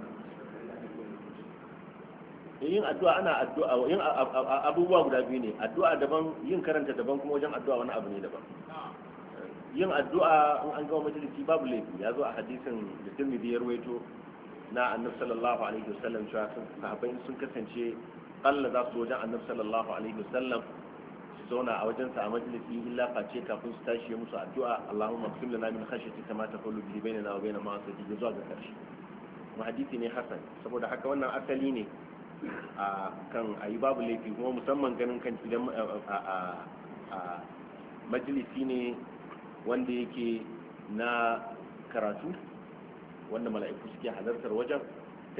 yin addu'a ana addu'a yin abubuwa guda biyu ne addu'a daban yin karanta daban kuma wajen addu'a wani abu ne daban yin addu'a in an gama majalisi babu laifi ya zo a hadisin da Tirmidhi ya rawaito na annabi sallallahu alaihi wasallam cewa sahabbai sun kasance Allah za su wajen annabi sallallahu alaihi wasallam su zauna a wajen sa a majalisi illa face kafin su tashi musu addu'a Allahumma qsim lana min khashyatika ma taqulu bihi bainana wa bain ma'asiyatika zuwa ga karshe mu hadisi ne hasan saboda haka wannan asali ne a kan ayi babu laifi kuma musamman ganin kan idan a majalisi ne wanda yake na karatu wanda mala'iku suke halartar wajen ta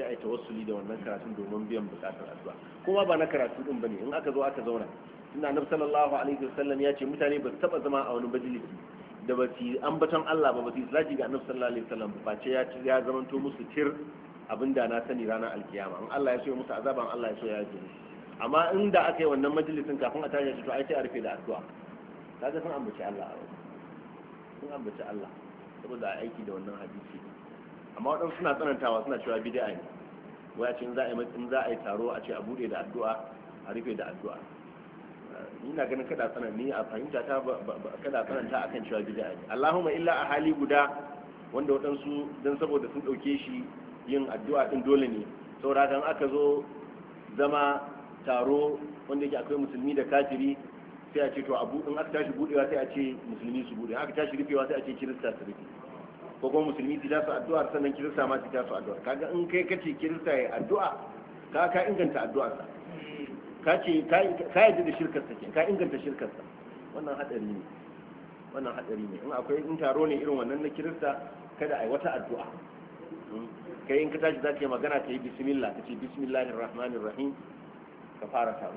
sai a yi tawassuli da wannan karatun domin biyan bukatar addu'a kuma ba na karatu din bane in aka zo aka zauna tunda annabi sallallahu alaihi wasallam ya ce mutane ba su taba zama a wani majalisi da ba su ambaton Allah ba su salati ga annabi sallallahu alaihi wasallam ba ce ya zamanto musu tir abinda na sani ranar alkiyama in Allah ya so musu azaban Allah ya so ya ji amma inda aka yi wannan majalisin kafin a tashi to ai sai a rufe da addu'a kaga sun ambaci Allah sun ambaci Allah saboda aiki da wannan hadisi amma waɗansu suna tsanantawa suna cewa bid'a ne wai a ce in za a yi taro a ce a bude da addu'a a rufe da addu'a ni na ganin kada tsanani a fahimta ta kada tsananta akan cewa bid'a ne Allahumma illa a hali guda wanda waɗansu dan saboda sun ɗauke shi yin addu'a din dole ne saboda kan aka zo zama taro wanda yake akwai musulmi da kafiri sai a ce to abu in aka tashi budewa sai a ce musulmi su bude aka tashi rufewa sai a ce kirista su rufe ko kuma musulmi su tasu addu'ar sannan kirista ma su tasu addu'ar kaga in kai kace kirista ya addu'a ka inganta addu'ar sa ka ce ka yadda da shirkar sa ka inganta shirkar sa wannan hadari ne in akwai in taro ne irin wannan na kirista kada ai wata addu'a kai in ka tashi za ka yi magana ka yi bismillah ka ce bismillahir rahmanir rahim ka fara taro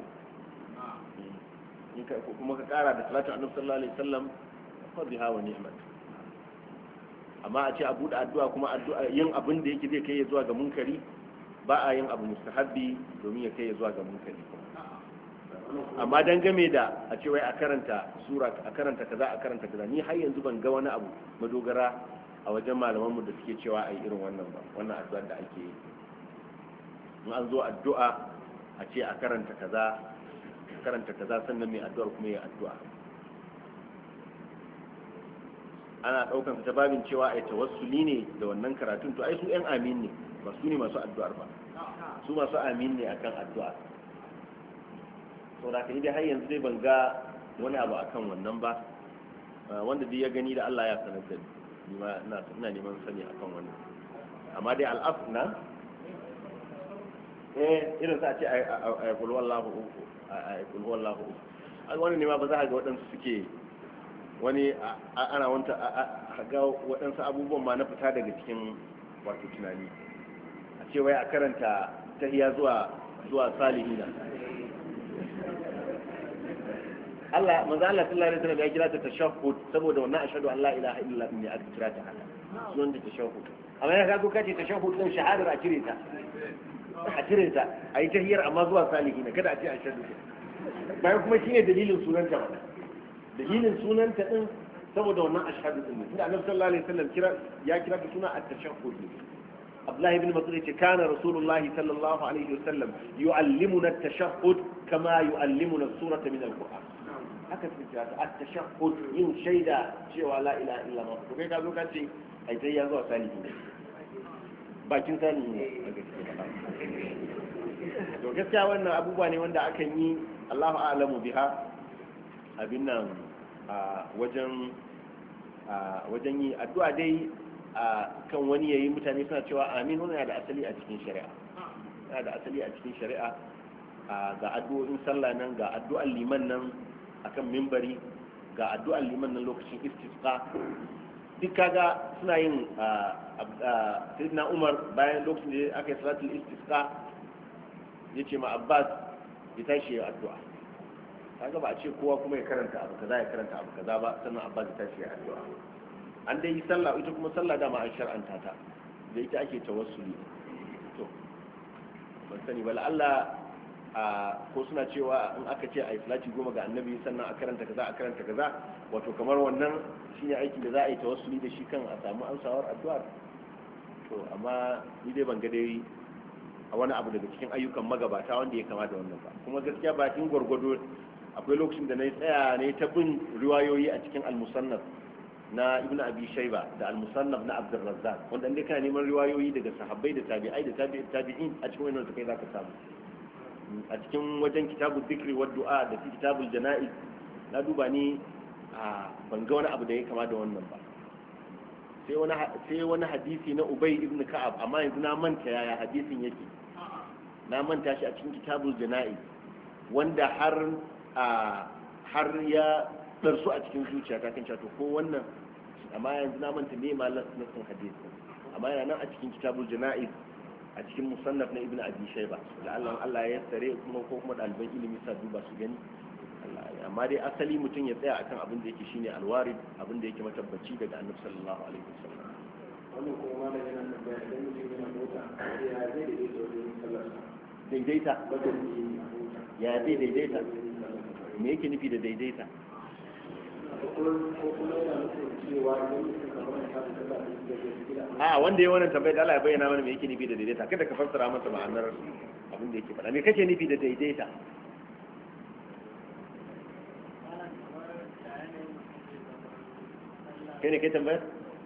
kuma ka kara da salatu annabi sallallahu alaihi wasallam fa biha wa ni'mat amma a ce a bude addu'a kuma addu'a yin abin da yake zai kai ya zuwa ga munkari ba a yin abu mustahabbi domin ya kai ya zuwa ga munkari amma dan game da a ce wai a karanta sura a karanta kaza ni har yanzu ban ga wani abu madogara a wajen malamanmu da suke cewa ai irin wannan ba wannan addu'a da ake yi in an zo addu'a a ce a karanta kaza sannan mai addu'ar kuma ya addu'a ana daukan ta babin cewa ai tawassuli ne da wannan karatun to ai su yan amin ne ba su ne masu addu'ar ba su masu amin ne akan addu'a to da kai dai har yanzu dai ban ga wani abu akan wannan ba wanda dai ya gani da Allah ya sanar da ni ma ina neman sani akan wannan amma dai al'afna irin sa ce a kul wallahu wani ne ma ba za a ga waɗansu suke wani ana wanta a ga waɗansu abubuwan ma na fita daga cikin wato tunani a ce wai a karanta tahiyya zuwa salihina Allah manzo Allah sallallahu alaihi wasallam ya kira ta tashahhud saboda wannan ashhadu an la ilaha illa inni aka kira ta haka sunan da tashahhud amma ya ga ko kace tashahhud din shahadar a cire ta a yi tahiyar amma zuwa salihina kada a ce ashhadu bayan kuma shine dalilin sunanta ba dalilin sunanta din saboda wannan ashhadu din ne annabi sallallahu alaihi wasallam ya kira ta suna at-tashahhud Abdullah ibn Mas'ud yace kana Rasulullahi sallallahu alaihi wasallam yu'allimuna at-tashahhud kama yu'allimuna as-surata min al-Qur'an haka suke kira ta at-tashahhud yin shaida cewa la ilaha illallah to kai ka zo ka ce ai sai ya zuwa salihi bakin salihi ne daga cikin to gaskiya wannan abubuwa ne wanda akan yi Allahu a'lamu biha abin nan wajen yi addu'a dai kan wani yayi mutane suna cewa amin wannan yana da asali a cikin shari'a ga addu'o'in sallah nan ga addu'ar liman nan akan mimbari ga addu'ar liman nan lokacin istisqa duk kaga suna yin sayyidina Umar bayan lokacin da aka yi salatul istisqa yace ma Abbas ya tashi ya addu'a kaga ba a ce kowa kuma ya karanta abu kaza ba sannan Abbas ya tashi ya addu'a an dai yi sallah ita kuma sallah dama an shar'anta ta da ita ake tawassuli to ban sani ba Allah ko suna cewa in aka ce a yi salati 10 ga annabi sannan a karanta kaza wato kamar wannan shine aikin da za a yi tawassuli da shi kan a samu ansawar addu'a to amma ni dai ban ga dai a wani abu daga cikin ayyukan magabata wanda ya kama da wannan ba kuma gaskiya bakin gwargwado akwai lokacin da na tsaya ne ta bin riwayoyi a cikin al-musannaf na ibn abi shayba da al-musannaf na abdur razzaq wanda inda kana neman riwayoyi daga sahabbai da tabi'ai da tabi'in a cikin wannan kai zaka samu a cikin wajen kitabul dhikri wad du'a da kitabul janaiz na duba ni ban ga wani abu da ya kama da wannan ba sai wani hadisi na ubay ibn ka'ab amma yanzu na manta yaya hadisin yake na manta shi a cikin kitabul janaiz wanda har ya darsu a cikin zuciya ta kan to ko wannan amma yanzu na manta me ma nasin hadisi amma yana nan a cikin kitabul janaiz a cikin musannaf na ibnu abi shayba la'allan Allah ya tsare kuma ko kuma ɗaliban ilimi sa duba su gani amma dai asali mutum ya tsaya akan abin da yake shine alwarid abin da yake matabbaci daga annabi sallallahu alaihi wasallam. wannan kuma malam yana tambaya idan mutum yana mota ya zai daidaita wajen sallar daidaita wajen yin mota ya zai daidaita me yake nufi da daidaita ko kuma yana nufin cewa idan mutum kamar ya tafi sallah da gida a wanda ya wannan tambayar da Allah ya bayyana mana me yake nufi da daidaita kada ka fassara masa ma'anar abin da yake faɗa me kake nufi da daidaita kai ne kai tambayar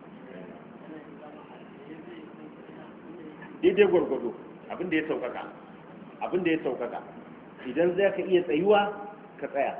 daidai gwargwado abin da ya sauƙaƙa abin da ya sauƙaƙa idan za ka iya tsayuwa ka tsaya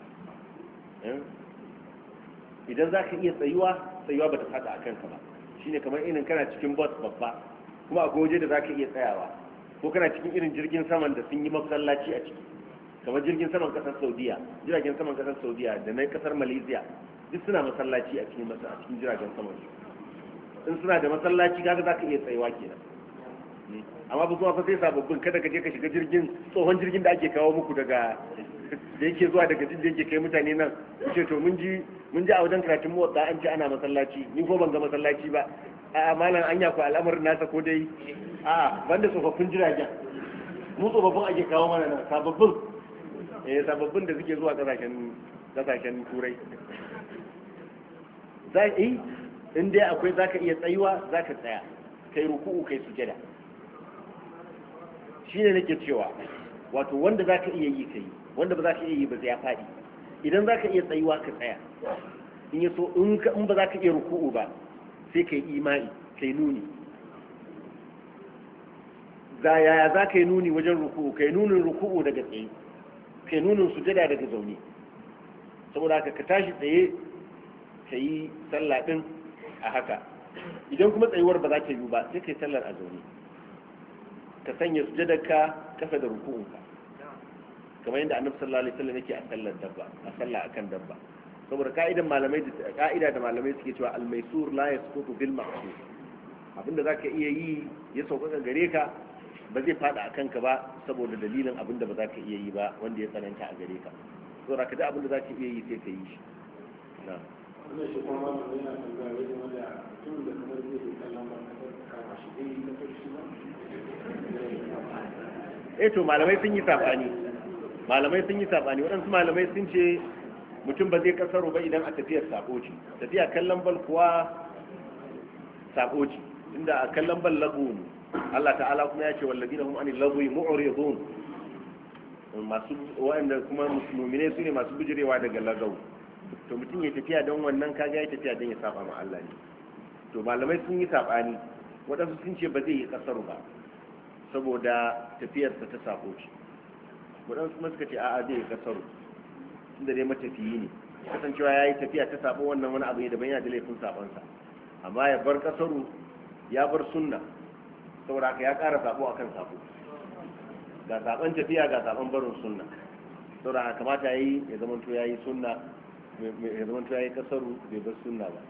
idan za ka iya tsayuwa ba ta fada a kanka ba shine kamar irin kana cikin bus babba kuma a goje da za ka iya tsayawa ko kana cikin irin jirgin saman da sun yi masallaci a ciki kamar jirgin saman kasar saudiya jiragen saman kasar saudiya da na kasar malaysia duk suna masallaci a cikin jiragen saman su in suna da masallaci kaga za ka iya tsayuwa kenan amma ba zuwa fa sai sababbin kada ka je ka shiga jirgin tsohon jirgin da ake kawo muku daga da yake zuwa daga jirgin da yake kai mutane nan ce to mun ji a wajen karatun motsa an ce ana masallaci ni ko ban ga masallaci ba a malam anya ko al'amarin nasa ko dai a banda tsofaffin jiragen mu tsofaffin ake kawo mana nan sababbin da suke zuwa kasashen turai in dai akwai zaka iya tsayuwa zaka tsaya kai ruku'u kai sujada shine nake cewa wato wanda zaka iya yi kai wanda ba za ka iya yi ba sai ya faɗi idan za ka iya tsayuwa ka tsaya in ya so in ba za ka iya ruku'u ba sai ka yi imani ka yi nuni yaya za ka yi nuni wajen ruku'u ka yi nunin ruku'u daga tsaye ka yi nunin sujada daga zaune saboda haka ka tashi tsaye ka yi sallah ɗin a haka idan kuma tsayuwar ba za ta yi ba sai ka yi sallar a zaune ka sanya sujadarka kasa da ruku'unka kamar yadda annabi sallallahu alaihi wasallam yake a sallar dabba a sallah akan dabba saboda ka'ida da malamai suke cewa al-maisur la yasqutu bil maqsur abinda zaka iya yi ya sauƙaƙa gare ka ba zai fada akan ka ba saboda dalilin abinda ba za ka iya yi ba wanda ya tsananta a gare ka saboda ka da abinda zaka iya yi sai ka yi shi na'am wannan shi kuma wannan yana tambaya wai game da mutum da kamar zai yi kallon ba kama shi dai na farshi ba to malamai sun yi sabani waɗansu malamai sun ce mutum ba zai kasaro ba idan a tafiyar sako ce tafiya kallon bal kuwa sako ce inda a kallon bal lagu ne Allah ta'ala kuma ya ce wallazina hum anil lagwi mu'ridun masu wanda kuma mu'mine su ne masu bijirewa daga lagaw to mutum ya tafiya don wannan kaga ya tafiya don ya saba ma Allah ne to malamai sun yi sabani waɗansu sun ce ba zai yi kasaro ba saboda tafiyarsa ta sako ce waɗansu kuma suka ce a'a zai yi kasaro tunda dai matafiyi ne kasancewa ya yi tafiya ta sabo wannan wani abu ne daban yana da laifin sabonsa amma ya bar kasaru ya bar sunna saboda haka ya ƙara sabo akan sabo ga sabon tafiya ga sabon barin sunna saboda haka kamata yayi ya zama to yayi sunna ya zama to yayi kasaru bai bar sunna ba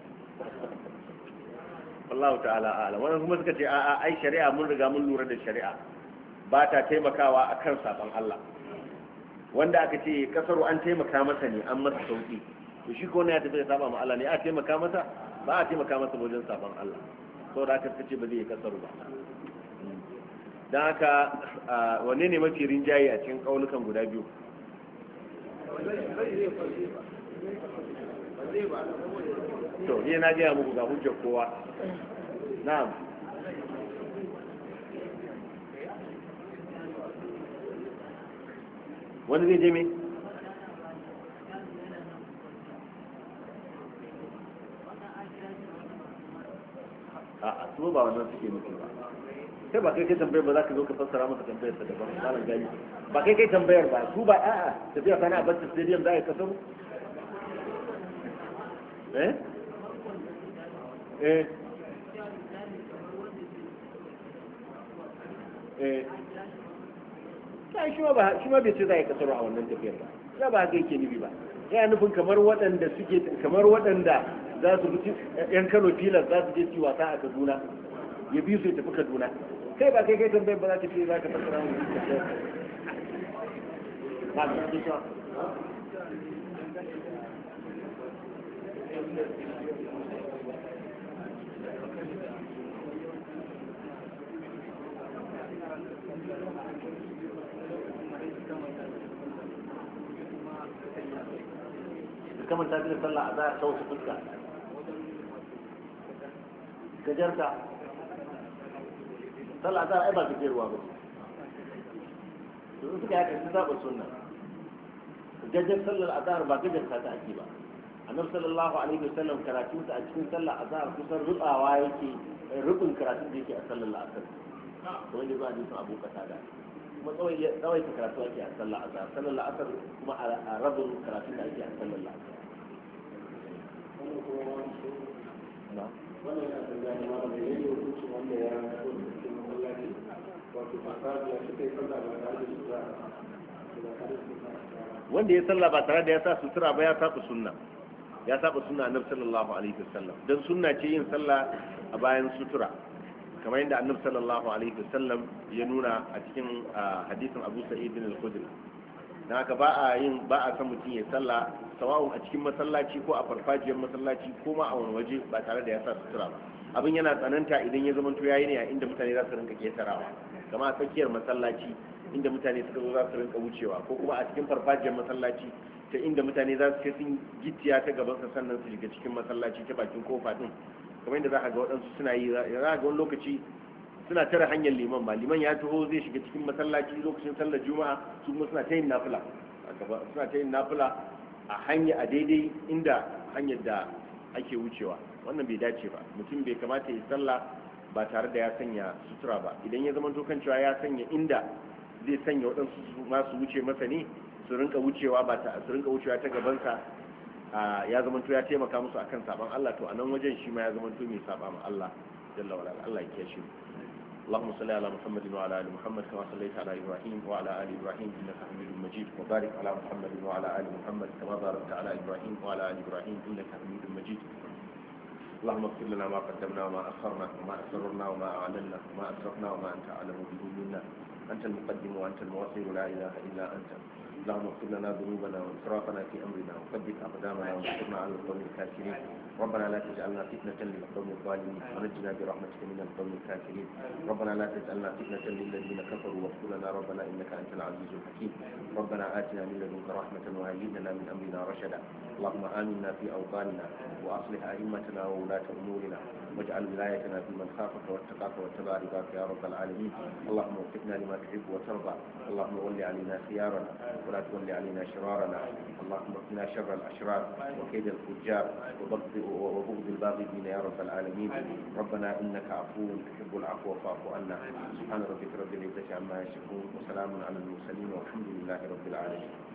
Allah ta'ala a'lam wannan kuma suka ce a'a ai shari'a mun riga mun lura da shari'a ba ta taimakawa akan sabon Allah wanda aka ce kasaru an taimaka masa ne an masa sauki to shi ko ne ya tafi da saba ma Allah ne a taimaka masa ba a taimaka masa wajen saban Allah saboda haka suka ce ba zai yi kasaru ba dan haka wanne ne mafi rinjaye a cikin kaulukan guda biyu to ni na gaya muku ga hujjar kowa na'am wani zai je me a su ba wannan suke nufi ba sai ba kai tambayar ba za ka zo ka fassara masa tambayar sa daban malam gani ba kai tambayar ba su ba a'a tafiya kana a bacci stadium za a yi kasar ta shi ma bai ce za a yi kasar a wannan tafiyar ba ya ba haka yake nufi ba ya nufin kamar waɗanda za su fi yan Kano filas za su je su wasa a Kaduna ya biyu su ya tafi Kaduna kai ba kai tambayar ba za ka ce za ka fassara mu ba ka ce cewa kamar ta da sallah a za a sauce fuska gajarta sallah a za a ba gajeruwa ba su suka yaka su zaɓa sunna gajar sallar azhar ba gajarta ta ake ba annabi sallallahu alaihi wasallam karatun sa a cikin sallar azhar kusan rubawa yake rubin karatun da yake a sallar asar to wanda ba hadisin Abu Qatada kuma tsawai ta karatu ake a sallar azhar sallar asar kuma a rabin karatun da ake a sallar asar wannan yana da gani ma da yayi hukunci wanda ya rasu da cikin masallaci wato fasadi ya kai sallah ba tare da sutura wanda ya sallah ba tare da ya sa sutura ba ya saba sunna ya saba sunna annabi sallallahu alaihi wasallam dan sunna ce yin sallah a bayan sutura kamar yadda annabi sallallahu alaihi wasallam ya nuna a cikin hadisin Abu Sa'id bin al-Khudri dan haka ba a san mutum ya sallah sawa'un a cikin masallaci ko a farfajiyar masallaci ko ma a wani waje ba tare da ya sa sutura ba abin yana tsananta idan ya zama to yayi ne a inda mutane za su rinka ketarawa kamar a tsakiyar masallaci inda mutane suka zo za su rinka wucewa ko kuma a cikin farfajiyar masallaci ta inda mutane za su sun gicciya ta gaban sa sannan su shiga cikin masallaci ta bakin kofa din kamar yadda za ka ga waɗansu suna yi za ka ga wani lokaci suna tare hanyar liman ba liman ya taho zai shiga cikin masallaci lokacin sallar juma'a su kuma suna ta yin nafila suna ta yin nafila a hanya a daidai inda hanyar da ake wucewa wannan bai dace ba mutum bai kamata ya sallah ba tare da ya sanya sutura ba idan ya zama kan cewa ya sanya inda zai sanya waɗansu masu wuce masa ne su rinka wucewa ta gabansa ya zama ya taimaka musu akan saban Allah to a nan wajen shi ma ya zama mai saba ma Allah jalla wala Allah ya kiyaye shi اللهم صل على محمد وعلى ال محمد كما صليت على ابراهيم وعلى ال ابراهيم انك حميد مجيد وبارك على محمد وعلى ال محمد كما باركت على ابراهيم وعلى ال ابراهيم انك حميد مجيد اللهم اغفر لنا ما قدمنا وما اخرنا وما اسررنا وما اعلنا وما اسرفنا وما انت اعلم به منا انت المقدم وانت المؤخر لا اله الا انت اللهم اغفر لنا ذنوبنا واسرافنا في امرنا وثبت اقدامنا وانصرنا على القوم الكافرين ربنا لا تجعلنا فتنة للقوم الظالمين ونجنا برحمتك من القوم الكافرين ربنا لا تجعلنا فتنة للذين كفروا واغفر لنا ربنا انك انت العزيز الحكيم ربنا آتنا من لدنك رحمة وهيئ لنا من امرنا رشدا اللهم آمنا في اوطاننا واصلح ائمتنا وولاة امورنا واجعل ولايتنا في من خافك واتقاك واتبع رضاك يا رب العالمين اللهم وفقنا لما تحب وترضى اللهم ول علينا خيارنا ولا تول علينا شرارنا اللهم اقنا شر الاشرار وكيد الفجار وبغض الباغضين يا رب العالمين ربنا انك عفو تحب العفو فاعف عنا سبحان ربك رب العزة عما يصفون وسلام على المرسلين والحمد لله رب العالمين